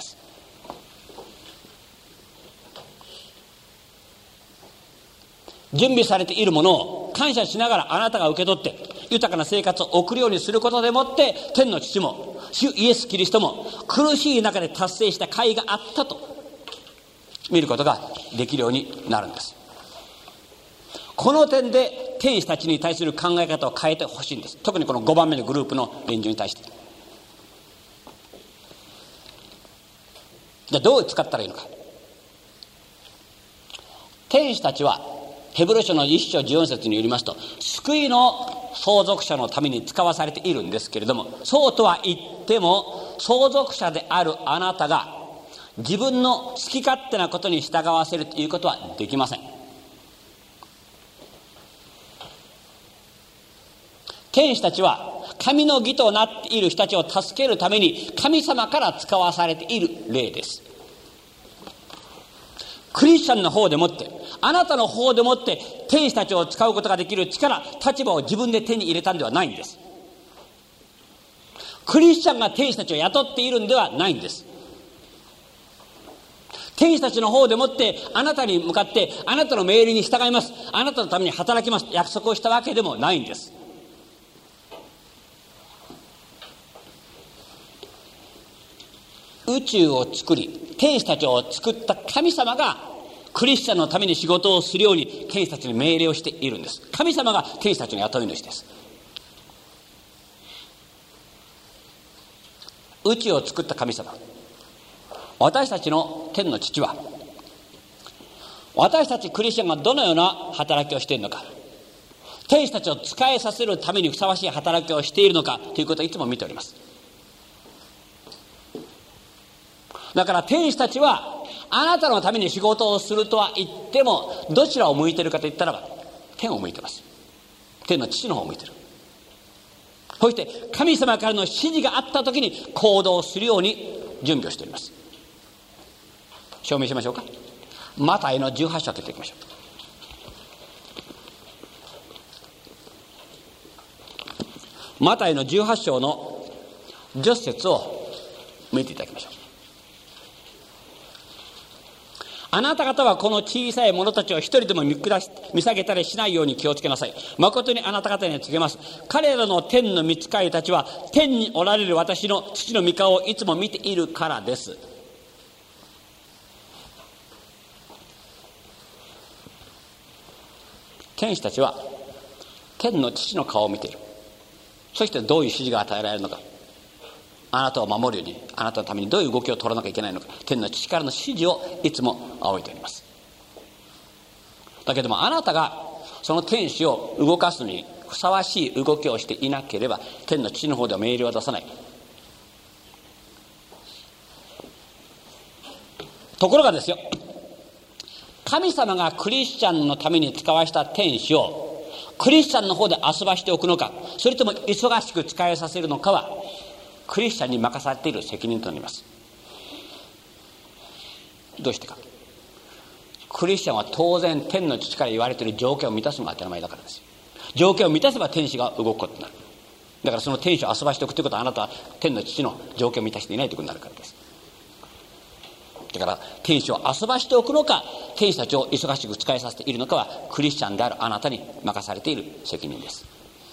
準備されているものを感謝しながらあなたが受け取って豊かな生活を送るようにすることでもって、天の父も主イエス・キリストも苦しい中で達成した甲斐があったと見ることができるようになるんです。この点で天使たちに対する考え方を変えてほしいんです。特にこのごばんめのグループの連中に対して。じゃあどう使ったらいいのか。天使たちはヘブル書のいっ章じゅうよん節によりますと、救いの相続者のために使わされているんですけれども、そうとは言っても相続者であるあなたが自分の好き勝手なことに従わせるということはできません。天使たちは神の義となっている人たちを助けるために神様から使わされている例です。クリスチャンの方でもって、あなたの方でもって天使たちを使うことができる力、立場を自分で手に入れたんではないんです。クリスチャンが天使たちを雇っているんではないんです。天使たちの方でもってあなたに向かってあなたの命令に従います、あなたのために働きます約束をしたわけでもないんです。宇宙を作り天使たちを作った神様がクリスチャンのために仕事をするように天使たちに命令をしているんです。神様が天使たちの雇い主です。宇宙を作った神様、私たちの天の父は、私たちクリスチャンがどのような働きをしているのか、天使たちを仕えさせるためにふさわしい働きをしているのかということをいつも見ております。だから天使たちはあなたのために仕事をするとは言っても、どちらを向いているかといったらば天を向いています。天の父の方を向いている。そして神様からの指示があった時に行動するように準備をしております。証明しましょうか。マタイのじゅうはち章を開けていきましょう。マタイのじゅうはち章のじゅっ節を見ていただきましょう。あなた方はこの小さい者たちを一人でも見下し見下げたりしないように気をつけなさい。誠にあなた方に告げます。彼らの天の御使いたちは天におられる私の父の御顔をいつも見ているからです。天使たちは天の父の顔を見ている。そしてどういう指示が与えられるのか、あなたを守るように、あなたのためにどういう動きを取らなきゃいけないのか、天の父からの指示をいつも仰いでおります。だけどもあなたがその天使を動かすのにふさわしい動きをしていなければ、天の父の方では命令を出さない。ところがですよ、神様がクリスチャンのために使わした天使をクリスチャンの方で遊ばしておくのか、それとも忙しく使いさせるのかはクリスチャンに任されている責任となります。どうしてか。クリスチャンは当然天の父から言われている条件を満たすのが当たり前だからですよ。条件を満たせば天使が動くことになる。だからその天使を遊ばしておくということは、あなたは天の父の条件を満たしていないということになるからです。だから天使を遊ばしておくのか、天使たちを忙しく使いさせているのかは、クリスチャンであるあなたに任されている責任です。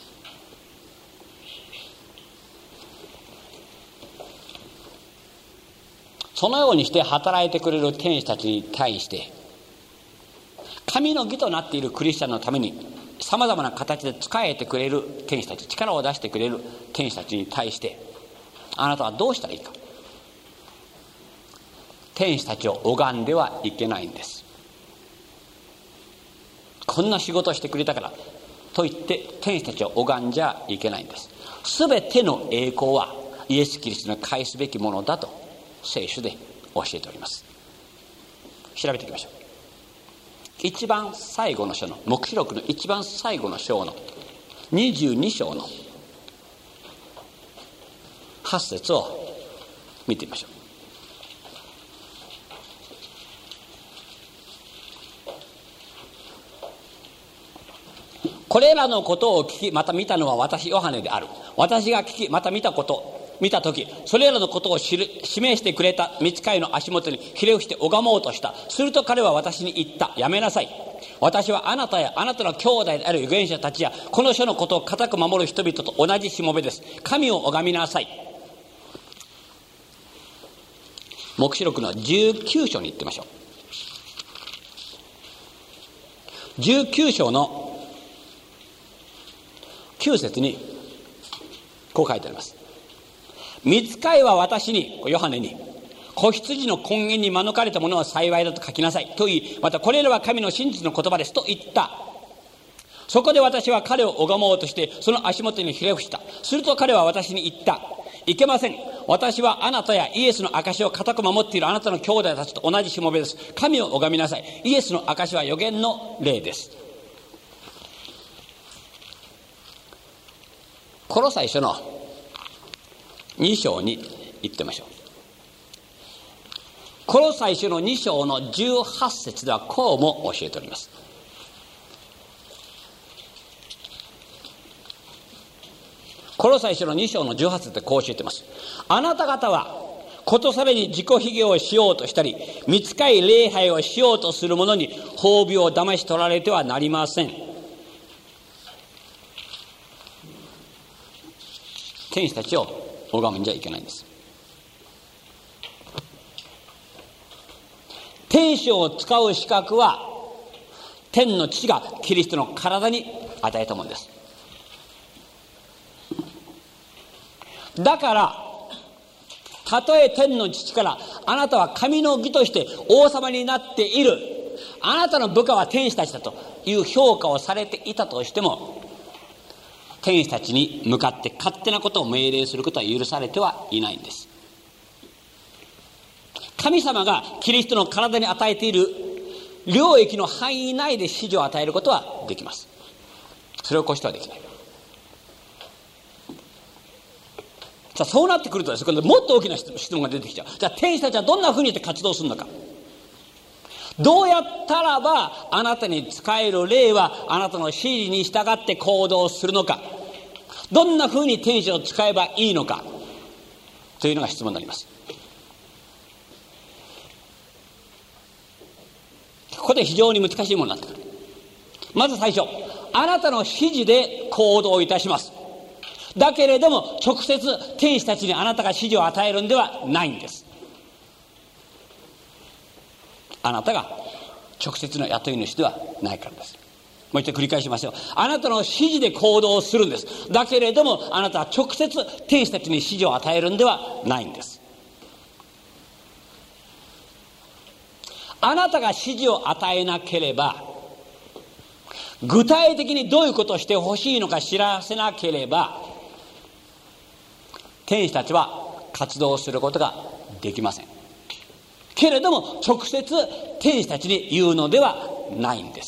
そのようにして働いてくれる天使たちに対して、神の義となっているクリスチャンのためにさまざまな形で仕えてくれる天使たち、力を出してくれる天使たちに対して、あなたはどうしたらいいか。天使たちを拝んではいけないんです。こんな仕事をしてくれたからと言って天使たちを拝んじゃいけないんです。すべての栄光はイエス・キリストに返すべきものだと聖書で教えております。調べていきましょう。一番最後の章の、黙示録の一番最後の章のにじゅうに章のはち節を見てみましょう。これらのことを聞きまた見たのは私ヨハネである。私が聞きまた見たこと見たとき、それらのことを知る示してくれた御使いの足元にひれ伏して拝もうとした。すると彼は私に言った。やめなさい。私はあなたやあなたの兄弟である預言者たちやこの書のことを固く守る人々と同じしもべです。神を拝みなさい。黙示録のじゅうきゅう章に行ってみましょう。じゅうきゅう章のきゅう節にこう書いてあります。御使いは私に、ヨハネに、子羊の根源に免れたものは幸いだと書きなさいと言い、またこれらは神の真実の言葉ですと言った。そこで私は彼を拝もうとしてその足元にひれ伏した。すると彼は私に言った。いけません。私はあなたやイエスの証を固く守っているあなたの兄弟たちと同じしもべです。神を拝みなさい。イエスの証は預言の霊です。コロサイ書のに章に行ってみましょう。コロサイ書のに章のじゅうはち節ではこうも教えております。コロサイ書のに章のじゅうはち節でこう教えています。あなた方はことさらに自己卑下をしようとしたり、御使い礼拝をしようとする者に褒美を騙し取られてはなりません。天使たちを拝むんじゃいけないんです。天使を使う資格は天の父がキリストの体に与えたものです。だからたとえ天の父からあなたは神の義として王様になっている、あなたの部下は天使たちだという評価をされていたとしても、天使たちに向かって勝手なことを命令することは許されてはいないんです。神様がキリストの体に与えている領域の範囲内で指示を与えることはできます。それを越してはできない。さあそうなってくるとですね、もっと大きな質問が出てきちゃう。じゃあ天使たちはどんなふうにして活動するのか。どうやったらばあなたに仕える霊はあなたの指示に従って行動するのか、どんなふうに天使を使えばいいのかというのが質問になります。ここで非常に難しいものになってくる。まず最初、あなたの指示で行動いたします。だけれども直接天使たちにあなたが指示を与えるんではないんです。あなたが直接の雇い主ではないからです。もう一度繰り返しますよ。あなたの指示で行動するんです。だけれどもあなたは直接天使たちに指示を与えるんではないんです。あなたが指示を与えなければ、具体的にどういうことをしてほしいのか知らせなければ、天使たちは活動することができません。けれども直接天使たちに言うのではないんです。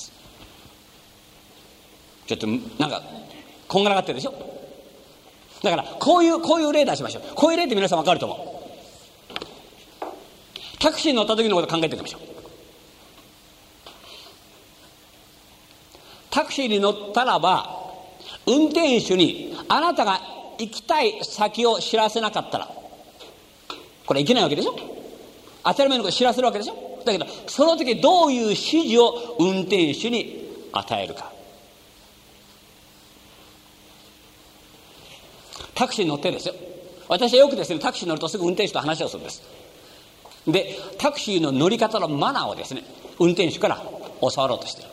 ちょっとなんかこんがらがってるでしょ。だからこういうこういう例出しましょう。こういう例って皆さん分かると思う。タクシーに乗った時のことを考えておきましょう。タクシーに乗ったらば運転手にあなたが行きたい先を知らせなかったらこれいけないわけでしょ。当たり前のことを知らせるわけでしょ。だけどその時どういう指示を運転手に与えるか。タクシーに乗ってですよ。私はよくですね、タクシーに乗るとすぐ運転手と話をするんです。でタクシーの乗り方のマナーをですね、運転手から教わろうとしている。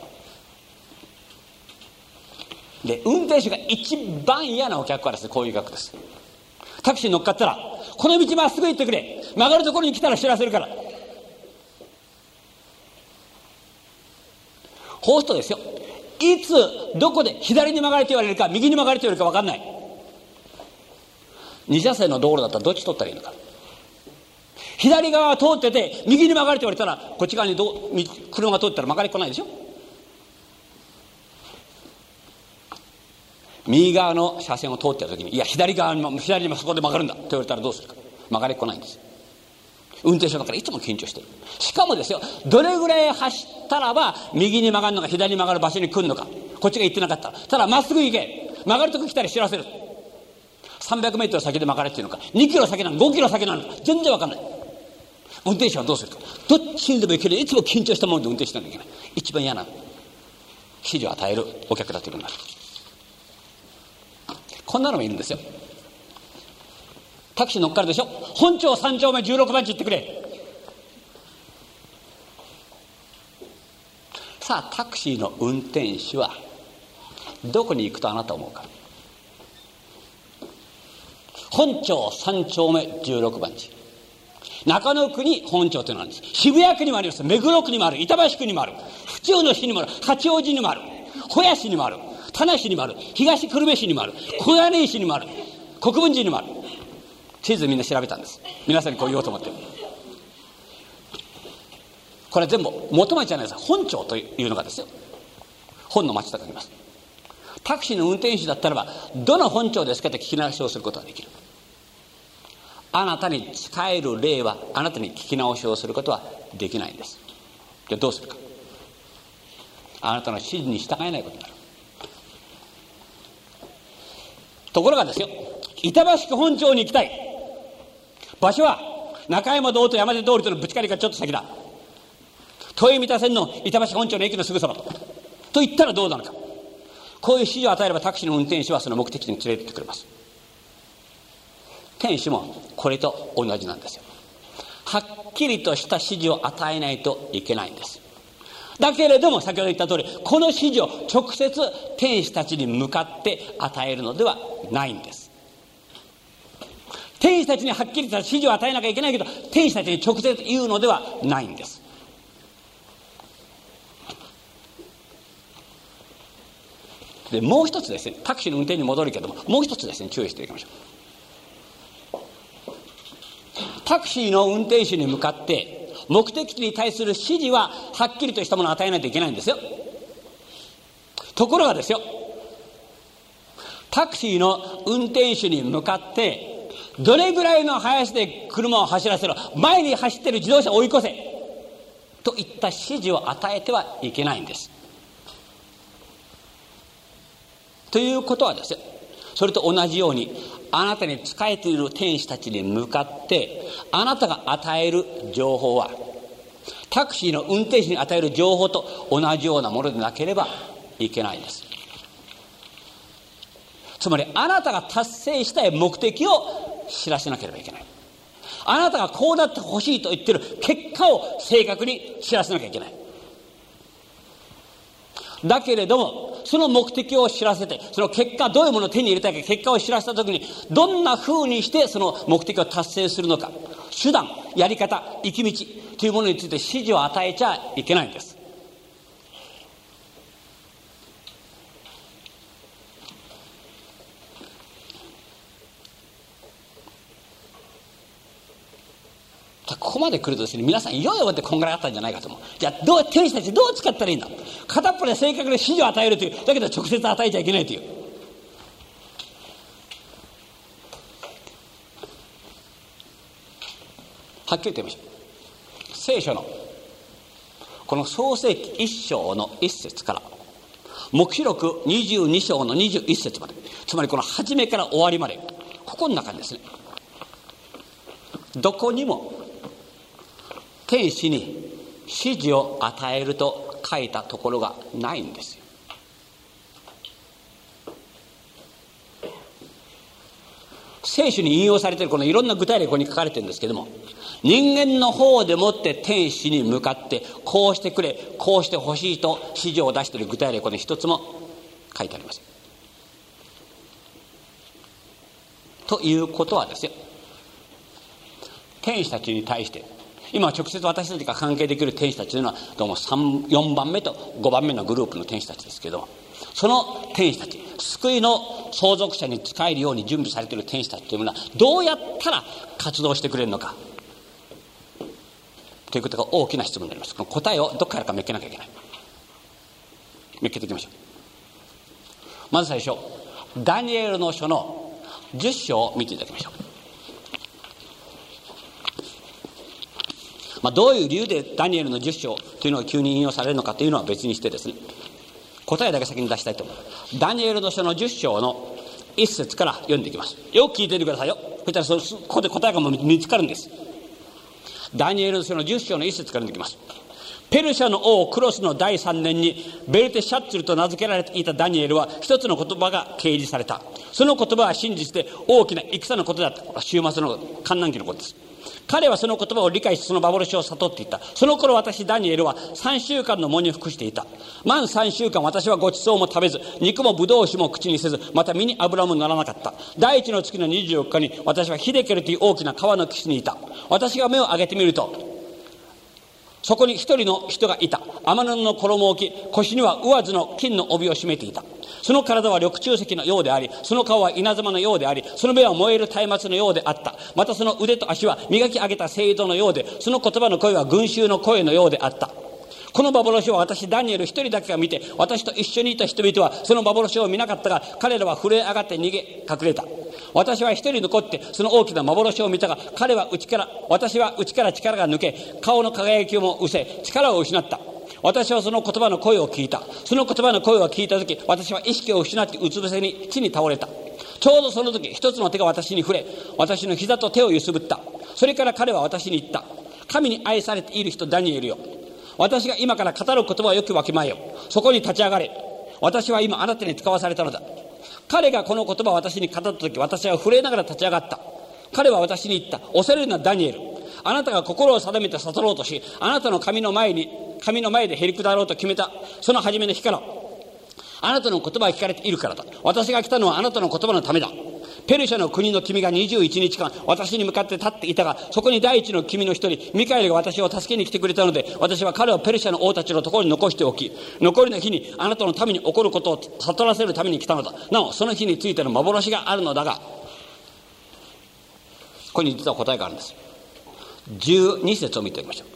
で運転手が一番嫌なお客はですね、こういう客です。タクシーに乗っかったら、この道まっすぐ行ってくれ、曲がるところに来たら知らせるから。こうするとですよ、いつどこで左に曲がれと言われるか右に曲がれと言われるか分かんない。二車線の道路だったらどっち取ったらいいのか。 左側通ってて右に曲がれと言われたら、こっち側にどう車が通ったら曲がりっこないでしょ。右側の車線を通ってた時に、いや左側にも左にもそこで曲がるんだと言われたらどうするか。曲がりっこないんです。運転手だからいつも緊張してる。しかもですよ、どれぐらい走ったらば右に曲がるのか左に曲がる場所に来るのか、こっちが行ってなかったら、ただまっすぐ行け、曲がるとこ来たら知らせる。さんびゃくメートル先で曲がれっていうのか、にキロ先なのかごキロ先なのか全然わかんない。運転手はどうするか。どっちにでも行ける。いつも緊張したもので運転しなきゃいけない。一番嫌な指示を与えるお客だというのがある。こんなのもいるんですよ。タクシー乗っかるでしょ。本町さん丁目じゅうろくばん地行ってくれ。さあタクシーの運転手はどこに行くとあなたは思うか。本町さん丁目じゅうろくばん地、中野区に本町というのがあるんです。渋谷区にもあります。目黒区にもある。板橋区にもある。府中の市にもある。八王子にもある。保谷市にもある。田無市にもある。東久留米市にもある。小金井市にもある。国分寺にもある。地図みんな調べたんです。皆さんにこう言おうと思って。これ全部元町じゃないです。本町というのがですよ、本の町と書きます。タクシーの運転手だったらば、どの本町ですかと聞き直しをすることができる。あなたに使える例はあなたに聞き直しをすることはできないんです。じゃあどうするか。あなたの指示に従えないことになる。ところがですよ、板橋区本町に行きたい。場所は中山道と山手通りとのぶつかりがちょっと先だ。豊見田線の板橋本町の駅のすぐそばとと言ったらどうなのか。こういう指示を与えればタクシーの運転手はその目的地に連れてってくれます。天使もこれと同じなんですよ。はっきりとした指示を与えないといけないんです。だけれども先ほど言った通り、この指示を直接天使たちに向かって与えるのではないんです。天使たちにはっきりとした指示を与えなきゃいけないけど、天使たちに直接言うのではないんです。でもう一つですね、タクシーの運転に戻るけども、もう一つですね、注意していきましょう。タクシーの運転手に向かって目的地に対する指示ははっきりとしたものを与えないといけないんですよ。ところがですよ、タクシーの運転手に向かってどれぐらいの速さで車を走らせろ、前に走ってる自動車を追い越せといった指示を与えてはいけないんです。ということはですよ、それと同じようにあなたに仕えている天使たちに向かってあなたが与える情報はタクシーの運転手に与える情報と同じようなものでなければいけないんです。つまりあなたが達成したい目的を知らせなければいけない。あなたがこうなってほしいと言っている結果を正確に知らせなきゃいけない。だけれどもその目的を知らせて、その結果どういうものを手に入れたいか、結果を知らせたときにどんな風にしてその目的を達成するのか、手段、やり方、行き道というものについて指示を与えちゃいけないんです。ここまで来るとですね、皆さんいよいよってこんぐらいあったんじゃないかと思う。じゃあどう天使たちどう使ったらいいんだ。片っぽで正確に指示を与えるという、だけど直接与えちゃいけないという。はっきりと言いましょう。聖書のこの創世記一章の一節から黙示録にじゅうに章のにじゅう一節まで、つまりこの初めから終わりまで、ここの中にですね、どこにも天使に指示を与えると書いたところがないんですよ。聖書に引用されているこのいろんな具体例、ここに書かれてるんですけども、人間の方でもって天使に向かってこうしてくれ、こうしてほしいと指示を出している具体例、この一つも書いてありません。ということはですよ、天使たちに対して今直接私たちが関係できる天使たちというのはどうもさん、よんばんめとごばんめのグループの天使たちですけど、その天使たち、救いの相続者に仕えるように準備されている天使たちというのはどうやったら活動してくれるのか、 ということが大きな質問になります。この答えをどこからかめっけなきゃいけない。めっけていきましょう。まず最初、ダニエルの書のじゅっ章を見ていただきましょう。まあ、どういう理由でダニエルのじゅっ章というのが急に引用されるのかというのは別にしてですね、答えだけ先に出したいと思う。ダニエルの書のじゅっ章の一節から読んでいきます。よく聞いていてくださいよ。そしたらそここで答えがもう見つかるんです。ダニエルの書のじゅっ章の一節から読んでいきます。ペルシャの王クロスのだいさんねんにベルテシャッツルと名付けられていたダニエルは一つの言葉が掲示された。その言葉は真実で大きな戦のことだった。終末の観覧期のことです。彼はその言葉を理解し、その幻を悟っていた。その頃私ダニエルはさんしゅうかんの喪に服していた。満さんしゅうかん私はごちそうも食べず、肉もぶどう酒も口にせず、また身に油もならなかった。第一の月のにじゅうよっかに私はヒデケルという大きな川の岸にいた。私が目を上げてみると、そこに一人の人がいた。天布の衣を着、腰には上ずの金の帯を締めていた。その体は緑柱石のようであり、その顔は稲妻のようであり、その目は燃える松明のようであった。またその腕と足は磨き上げた青銅のようで、その言葉の声は群衆の声のようであった。この幻を私ダニエル一人だけが見て、私と一緒にいた人々はその幻を見なかったが、彼らは震え上がって逃げ隠れた。私は一人残ってその大きな幻を見たが、彼は内から私は内から力が抜け、顔の輝きも失せ、力を失った。私はその言葉の声を聞いた。その言葉の声を聞いたとき、私は意識を失ってうつ伏せに地に倒れた。ちょうどその時、一つの手が私に触れ、私の膝と手を揺すぶった。それから彼は私に言った。神に愛されている人ダニエルよ、私が今から語る言葉をよくわきまえよ。そこに立ち上がれ。私は今あなたに使わされたのだ。彼がこの言葉を私に語った時、私は震えながら立ち上がった。彼は私に言った。恐れるなダニエル。あなたが心を定めて悟ろうとし、あなたの神の前に神の前でへりくだろうと決めたその初めの日から、あなたの言葉が聞かれているからだ。私が来たのはあなたの言葉のためだ。ペルシャの国の君がにじゅういちにちかん私に向かって立っていたが、そこに第一の君の一人ミカエルが私を助けに来てくれたので、私は彼をペルシャの王たちのところに残しておき、残りの日にあなたのために起こることを悟らせるために来たのだ。なおその日についての幻があるのだが、ここに実は答えがあるんです。じゅうに節を見てみましょう。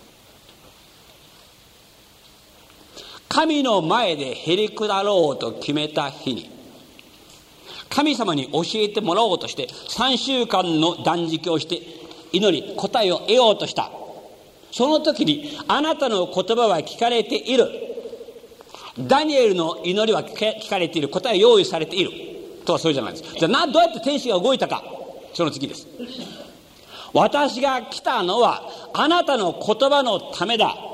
神の前でへりくだろうと決めた日に、神様に教えてもらおうとしてさんしゅうかんの断食をして祈り答えを得ようとした。その時にあなたの言葉は聞かれている。ダニエルの祈りは聞かれている。答え用意されているとはそうじゃないです。じゃあなどうやって天使が動いたか、その次です。私が来たのはあなたの言葉のためだ。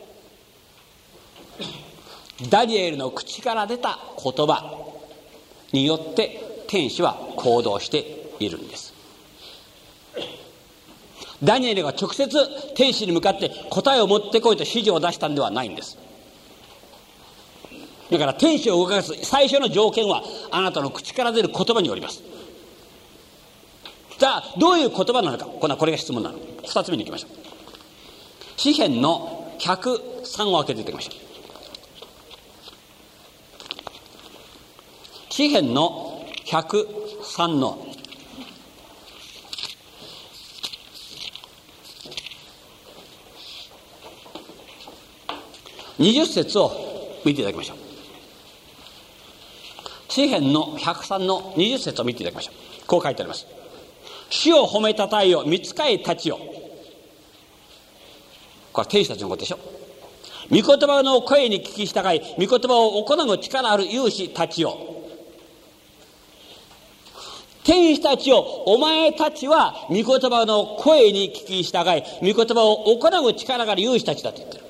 ダニエルの口から出た言葉によって天使は行動しているんです。ダニエルが直接天使に向かって答えを持ってこいと指示を出したんではないんです。だから天使を動かす最初の条件はあなたの口から出る言葉によります。じゃあどういう言葉なのか、これが質問なの。ふたつめに行きましょう。詩編のひゃくさんを開けていただきましょう。詩編のひゃくさんのにじゅっ節を見ていただきましょう。詩編のひゃくさんのにじゅっ節を見ていただきましょう。こう書いてあります。主を褒めたたえよ、御使いたちよ。これは天使たちのことでしょ。御言葉の声に聞き従い、御言葉を行う力ある勇士たちよ。天使たちよ、お前たちは御言葉の声に聞き従い、御言葉を行う力がある勇士たちだと言ってる。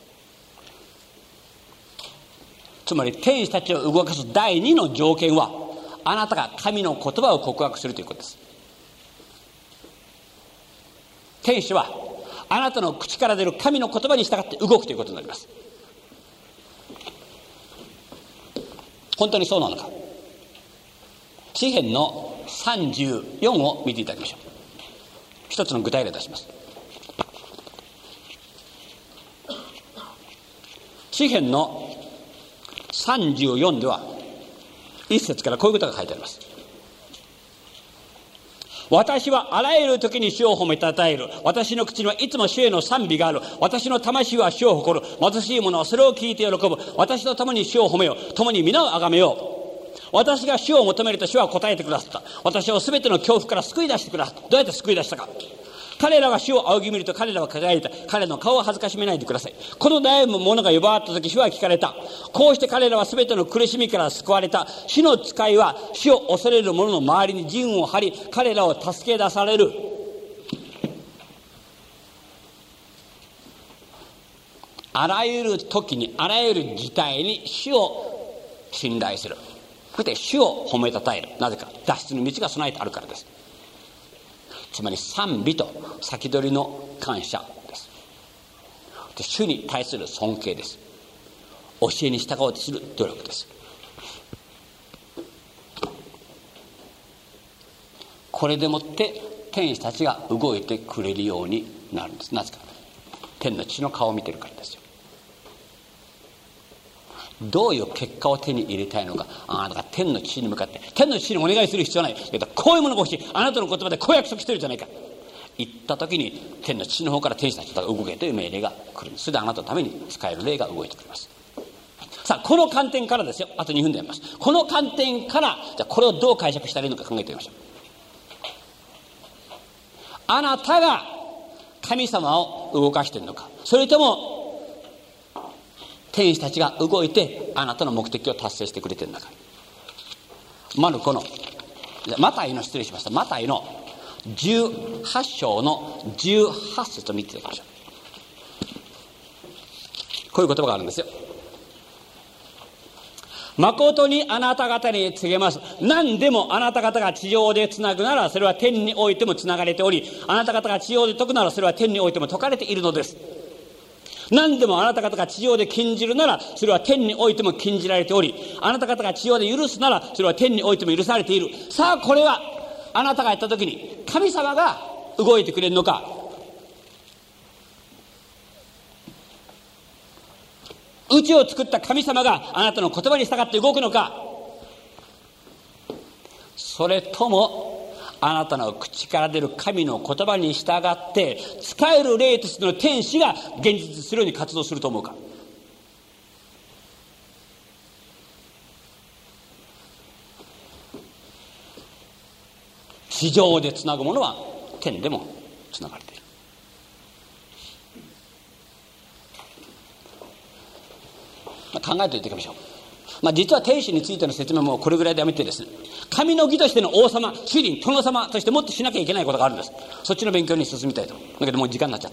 つまり天使たちを動かす第二の条件は、あなたが神の言葉を告白するということです。天使はあなたの口から出る神の言葉に従って動くということになります。本当にそうなのか。詩編のさんじゅうよんを見ていただきましょう。一つの具体例を出します。詩編のさんじゅうよんでは一節からこういうことが書いてあります。 私はあらゆる時に主を褒めたたえる。私の口にはいつも主への賛美がある。私の魂は主を誇る。貧しい者はそれを聞いて喜ぶ。私と共に主を褒めよう。共に皆を崇めよう。私が主を求めると主は答えてくださった。私をすべての恐怖から救い出してくださった。どうやって救い出したか。彼らが主を仰ぎ見ると彼らは輝いた。彼の顔を恥ずかしめないでください。この悩む者が呼ばわった時、主は聞かれた。こうして彼らはすべての苦しみから救われた。主の使いは主を恐れる者の周りに陣を張り、彼らを助け出される。あらゆる時に、あらゆる事態に主を信頼する。そして主を褒めたたえる。なぜか、脱出の道が備えてあるからです。つまり賛美と先取りの感謝です。で、主に対する尊敬です。教えに従おうとする努力です。これでもって天使たちが動いてくれるようになるんです。なぜか、天の父の顔を見てるからですよ。どういう結果を手に入れたいのか。あなたが天の父に向かって、天の父にお願いする必要はないけど、こういうものが欲しい、あなたの言葉でこう約束してるじゃないか、言った時に天の父の方から天使たちが動けという命令が来るんです。それであなたのために使える霊が動いてくれます。さあ、この観点からですよ。あとにふんでやります。この観点から、じゃあこれをどう解釈したらいいのか考えてみましょう。あなたが神様を動かしているのか、それとも天使たちが動いてあなたの目的を達成してくれてるんだから。マルコのマタイの失礼しましたマタイのじゅうはち章のじゅうはち節を見ていただきましょう。こういう言葉があるんですよ。誠にあなた方に告げます。何でもあなた方が地上でつなぐならそれは天においてもつながれており、あなた方が地上で解くならそれは天においても解かれているのです。何でもあなた方が地上で禁じるならそれは天においても禁じられており、あなた方が地上で許すならそれは天においても許されている。さあ、これはあなたがやった時に神様が動いてくれるのか、宇宙を作った神様があなたの言葉に従って動くのか、それともあなたの口から出る神の言葉に従って使える霊としての天使が現実するように活動すると思うか。地上でつなぐものは天でもつながれている。まあ、考えておいていきましょう。まあ、実は天使についての説明もこれぐらいでやめてですね、神の義としての王様、主人、殿様としてもっとしなきゃいけないことがあるんです。そっちの勉強に進みたいと。だけどもう時間になっちゃった。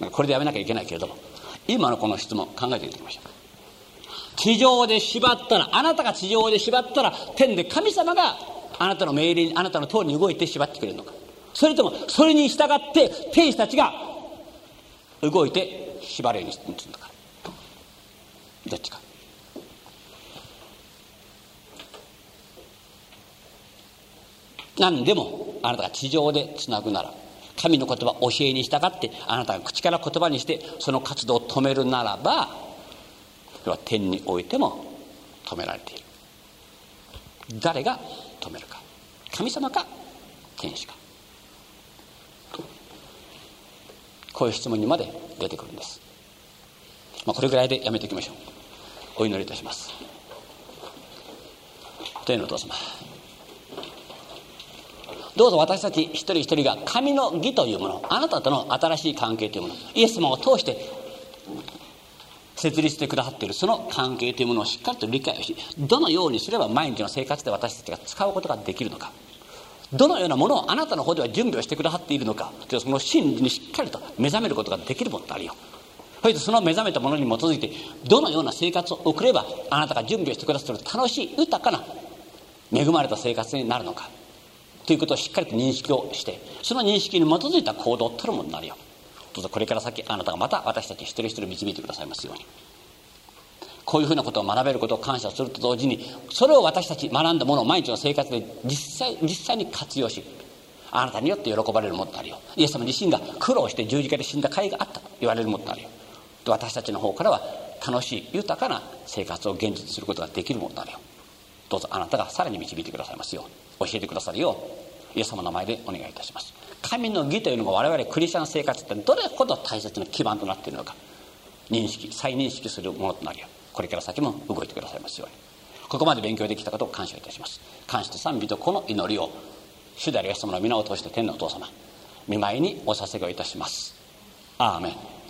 これでやめなきゃいけないけれども、今のこの質問考えておいていきましょう。地上で縛ったら、あなたが地上で縛ったら天で神様があなたの命令に、あなたの通りに動いて縛ってくれるのか、それともそれに従って天使たちが動いて縛るようにするのか、どっちか。何でもあなたが地上でつなぐなら、神の言葉教えに従ってあなたが口から言葉にしてその活動を止めるならば、それは天においても止められている。誰が止めるか、神様か天使か。こういう質問にまで出てくるんです。まあ、これぐらいでやめておきましょう。お祈りいたします。天のお父様、どうぞ私たち一人一人が神の義というもの、あなたとの新しい関係というもの、イエス様を通して設立してくださっているその関係というものをしっかりと理解をし、どのようにすれば毎日の生活で私たちが使うことができるのか、どのようなものをあなたの方では準備をしてくださっているのかという、その真理にしっかりと目覚めることができるものであるよ。そしてその目覚めたものに基づいてどのような生活を送ればあなたが準備をしてくださっている楽しい豊かな恵まれた生活になるのかということをしっかりと認識をして、その認識に基づいた行動を取るものになるよ。どうぞこれから先あなたがまた私たち一人一人導いてくださいますように。こういうふうなことを学べることを感謝すると同時に、それを私たち学んだものを毎日の生活で実際実際に活用し、あなたによって喜ばれるものとなるよ。イエス様自身が苦労して十字架で死んだ甲斐があったと言われるものとなるよ。私たちの方からは楽しい豊かな生活を現実することができるものとなるよ。どうぞあなたがさらに導いてくださいますよう、教えてくださるようイエス様の前でお願いいたします。神の義というのが我々クリスチャン生活ってどれほど大切な基盤となっているのか認識再認識するものとなるようこれから先も動いてくださいますように。ここまで勉強できたことを感謝いたします。感謝と賛美とこの祈りを主であるイエス様の皆を通して天のお父様御前にお捧げをいたします。アーメン。